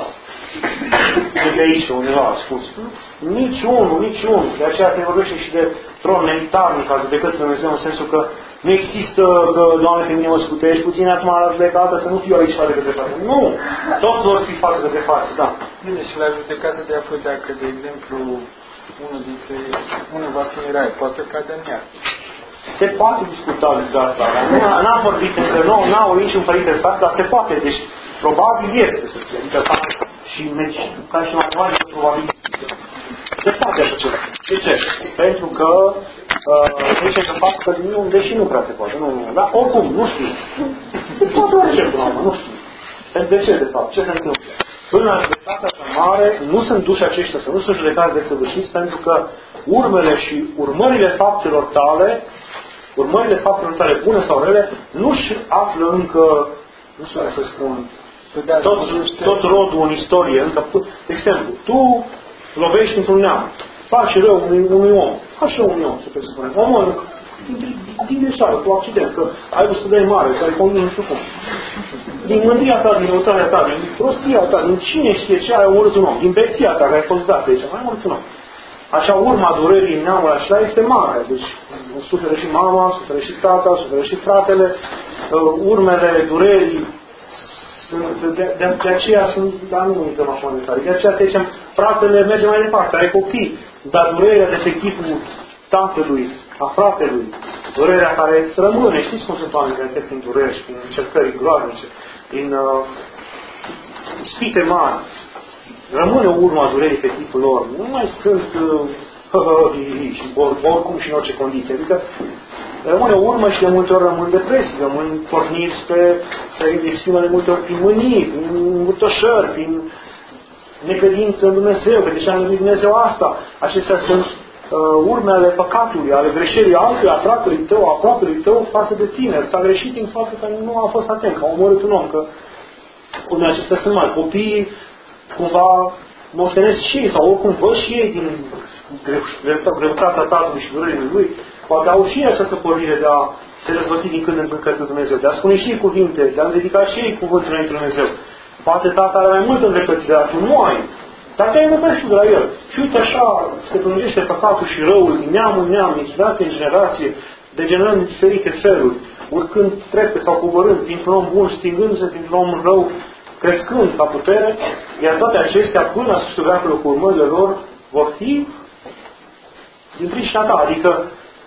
De aici, undeva, a spus. Nici unul, nici unul. De aceea se vorbește și de tron neitarnic al judecății lui Dumnezeu, în sensul că nu există că, Doamne, pe mine mă scutești puțin acum la judecată, să nu fiu aici față de față. Nu! Toți vor fi față de față, da. Bine, și la judecată de a fost dacă, de exemplu, unul dintre, unul va fi în rai, poate cade în iad. Se poate discuta despre asta. N-am vorbit încă, nu, n-au niciun părinte stat, dar se poate. Deci, probabil este să fie. Adică, și medicină, ca și matematică, probabil se poate așa ceva. De ce? Pentru că zice că fac că nu, deși nu prea se poate. Nu, nu. Dar oricum, nu știu. Se poate orice până la urmă, nu știu. De ce, de fapt? Ce se întâmplă? Până la judecata cea mare, nu sunt duși aceștia să nu sunt judecați de săvârșiți, pentru că urmele și urmările faptelor tale, urmările faptelor tale bune sau rele, nu-și află încă, nu știu să spun, tot, tot rodul în istorie. Încă, de exemplu, tu lovești într-un neam, faci rău unui, unui om, faci rău unui om, se presupune. Omul, din, din greșeală, cu accident, că ai vrut să dai mare, că ai convins, nu știu cum. Din mândria ta, din răutatea ta, din prostia ta, din cine știe ce ai omorât un om, din beția ta, care ai fost dat aici, mai omorât un om. Așa, urma durerii în neamul acela este mare. Deci, suferă și mama, suferă și tata, suferă și fratele, urmele durerii sunt, de, de, de aceea sunt, dar nu uităm așa mai tare. De aceea să zicem, fratele merge mai departe, are copii, dar durerea de pe chipul tatălui, a fratelui, durerea care să rămâne. Știți cum sunt oameni care trec prin dureri și prin încercări groaznice, prin uh, spite mari. Rămâne urma durerii pe chipul lor. Nu mai sunt uh, și oricum și în orice condiție. Adică rămâne urmă și de multe ori rămân depresii, rămân porniri spre să exprimă de multe ori prin mânii, prin învârtoșări, prin necredință în Dumnezeu, că deși am numit Dumnezeu asta. Acestea sunt uh, urmele păcatului, ale greșelii altuia, a fratului tău, a aproapelui tău față de tine. S-a greșit în faptul că nu a fost atent, că a omorât un om, că unde acestea sunt mari. Copiii cumva moștenesc și ei, sau oricum văd și ei din greutatea tatălui și durerii lui, poate au și ei această pornire de a se răzvăti din când în când către Dumnezeu, de a spune și ei cuvinte, de a dedica și ei cuvântul înainte Dumnezeu. Poate tata are mai multă îndreptățire, dar tu nu ai. Dar ți-ai învățat și tu de la el. Și uite așa se prelungește păcatul și răul din neam în neam, din generație în generație, degenerând în diferite feluri, urcând trepte sau coborând dintr-un om bun, stingându-se dintr-un om rău, crescând ca putere, iar toate acestea, până la sfârșitul veacului cu urmările lor, vor fi din pricina ta. Adică,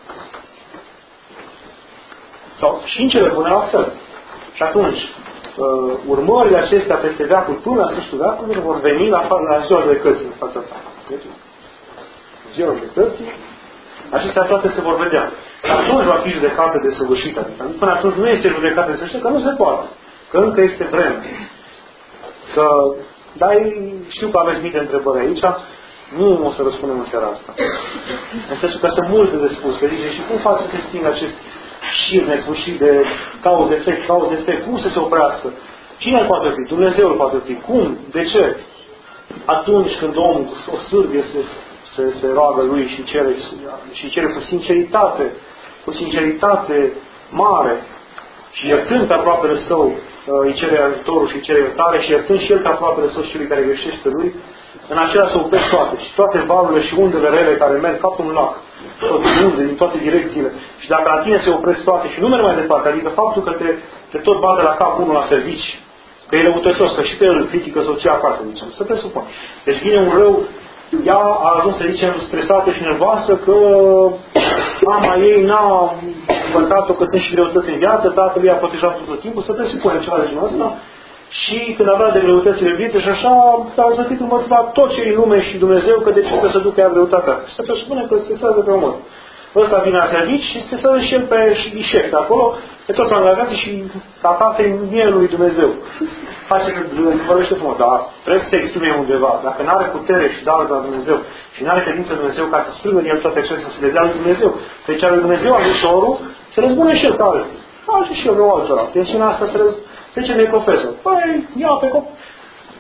sau și în cele bune la fel. Și atunci, uh, urmările acestea peste veacul, până la sfârșitul veacului, vor veni la, la ziua judecății în fața ta. Deci, ziua judecății, acestea toate se vor vedea. Dar atunci va fi judecată de săvârșită. Adică, până atunci nu este judecată de săvârșită, că nu se poate. Că încă este vreme. Că, dar știu că aveți multe întrebări aici, nu o să răspundem în seara asta. În sensul că sunt multe de spus, că zice, și cum faci să te stingă acest șir nesfârșit de cauz-efect, cauz-efect, cum să se oprească? Cine îl poate fi? Dumnezeu îl poate fi. Cum? De ce? Atunci când omul o sârbie se, se, se roagă lui și cere, și cere cu sinceritate, cu sinceritate mare, și iertând pe aproapele său, îi cere ajutorul și îi cere iertare, și iertând și el pe aproapele său și celui care greșește lui, în acela se opresc toate. Și toate valurile și undele rele care merg ca pe un lac, tot unde, din toate direcțiile. Și dacă la tine se opresc toate și nu merg mai departe, adică faptul că te, te tot bate la cap unul la servici, că e răutăcios, că și pe el critică soția acasă, zicem, să presupun. Deci vine un rău, ea a ajuns, să zicem, stresată și nervoasă că mama ei n-a învățat-o că sunt și greutăți în viață, tatăl ei a protejat tot timpul, să presupunem ceva de genul ăsta. Și când avea de greutățile vieții și așa, s-a răzvătit învățat la tot ce e în lume și Dumnezeu, că de ce să se ducă ea greutatea asta. Și se presupune că stresează pe omul. Ăsta vine la servici și stresează și el pe șef de acolo, pe toți angajații și acasă în mielul lui Dumnezeu. Face că vorbește frumos, dar trebuie să se exprime undeva. Dacă nu are putere și dar de la Dumnezeu și nu are credință în Dumnezeu ca să strângă în el toate acestea, să le dea lui Dumnezeu, să-i ceară lui Dumnezeu ajutorul, se răzbune și el ca alții. Face și el vreo altora. Tensiunea asta se răzbune. De ce nu e profesor? Păi, ia pe copii.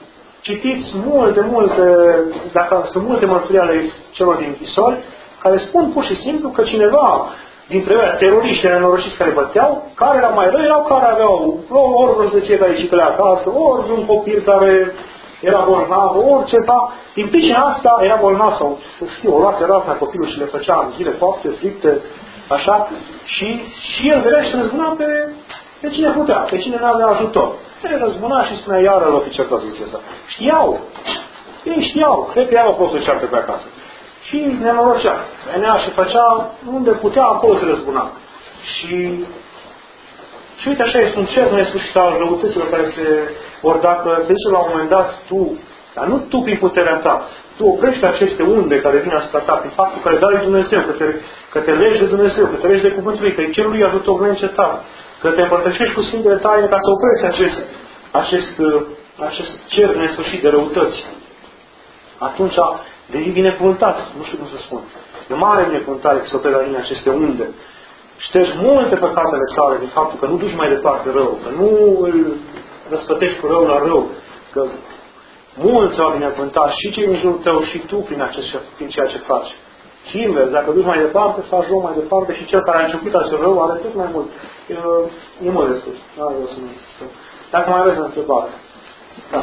citiți multe, multe, dacă sunt multe mărturii ale celor din închisori, care spun pur și simplu că cineva dintre ei, teroriștii nenorociți care băteau, care erau mai răi, erau care aveau ori vreo zece care ciclea acasă, ori un copil care era bolnav, ori ceva. Din pricina asta era bolnav sau, știu, o luase razna copilul și le făcea în zile foarte stricte, așa, și, și el venea și se răzbuna pe, pe cine putea, pe cine nu avea ajutor. El răzbuna și spunea, iară l-o fi certat Lucesa. Știau, ei știau, cred că ei au fost să ceartă pe acasă. Și nenorocea. Venea și făcea unde putea, acolo se răzbuna. Și, și uite așa este un cer nesfârșit al răutăților care se... Ori dacă se zice la un moment dat, tu, dar nu tu prin puterea ta, tu oprești aceste unde care vin asupra ta, prin faptul care dai lui Dumnezeu, că te, că te legi de Dumnezeu, că te legi de cuvântul lui, că e cerul lui ajutor neîncetat, că te împărtășești cu Sfintele Taine ca să oprești acest, acest, acest cer nesfârșit de răutăți. Atunci devii binecuvântat, nu știu cum să spun. E mare binecuvântare că se operă la tine aceste unde. Ștergi multe păcatele tale din faptul că nu duci mai departe rău, că nu îl răspătești cu rău la rău, că mulți au binecuvântat și cei din jurul tău și tu prin, acest, prin ceea ce faci. Și invers, dacă duci mai departe, faci rău mai departe și cel care a început acel rău are tot mai mult. E, e mult de spus. Nu vreau să nu stau. Dacă mai aveți o întrebare. Da.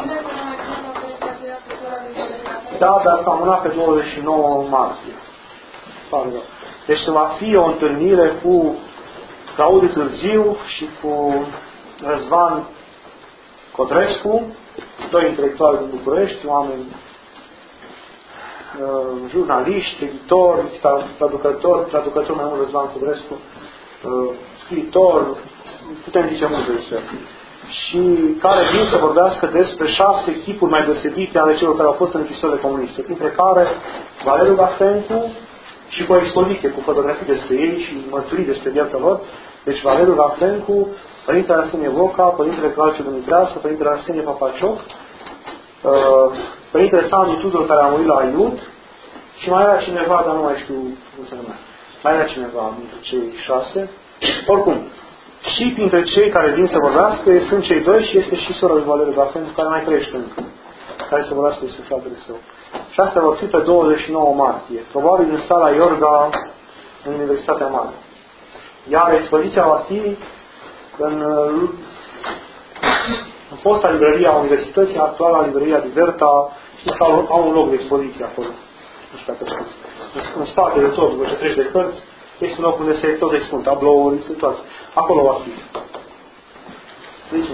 Da, dar s-a amânat pe douăzeci și nouă martie. Deci se va fi o întâlnire cu Claudiu Târziu și cu Răzvan Codrescu, doi intelectuali din București, oameni uh, jurnaliști, editori, traducători, traducători mai mult Răzvan Codrescu, uh, scriitori, putem zice mult despre și care vin să vorbească despre șase chipuri mai deosebite ale celor care au fost în închisorile comuniste, printre care Valeriu Gafencu și cu o expoziție, cu fotografii despre ei și mărturii despre viața lor. Deci Valeriu Gafencu, Părintele Arsenie Voca, Părintele Claudiu Dumitrească, Părintele Arsenie Papacioc, Părintele Sandu Tudor, care a murit la Aiud, și mai era cineva, dar nu mai știu cum se numea. Mai era cineva dintre cei șase. Oricum, și printre cei care vin să vorbească sunt cei doi și este și sora lui Valeriu Gafencu, care mai trăiește încă, care să vorbească despre fratele său. Și astea vor fi pe douăzeci și nouă martie, probabil în sala Iorga, în Universitatea Mare. Iar expoziția va fi în, în fosta librăria a Universității, actuala librăria Diverta, și au, au un loc de expoziție acolo. Nu știu dacă știți. În, în spate de tot, după ce treci de cărți, este un loc unde se tot expun, tablouri, toate. Acolo va fi. Deci,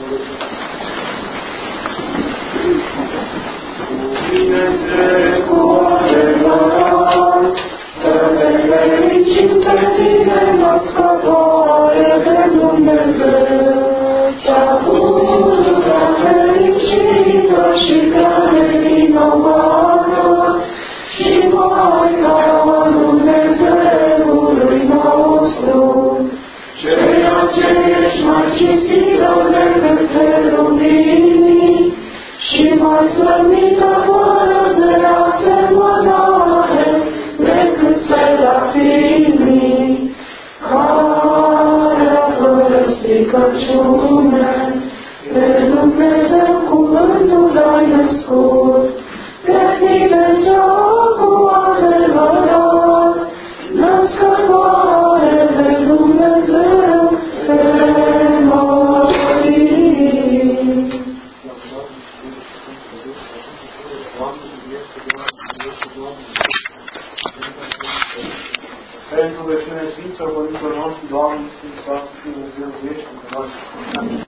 Cine cu adevărat să te fericim pe tine, născătoare de Dumnezeu, cea pururea fericită și prea nevinovată și Maica Dumnezeului nostru, ceea ce ești mai cinstită decât cherubimii și mai slăvită fără de asemănare decât serafimii, care fără stricăciune pe Dumnezeu cuvântul ai născut, pe tine cea cu adevărat, născătoare de Dumnezeu pe Marie. Pentru vecinii Sfinților, Părinților noștri, Doamne, Sfinți, Sfinți, Dumnezeu, Vieși, Dumnezeu,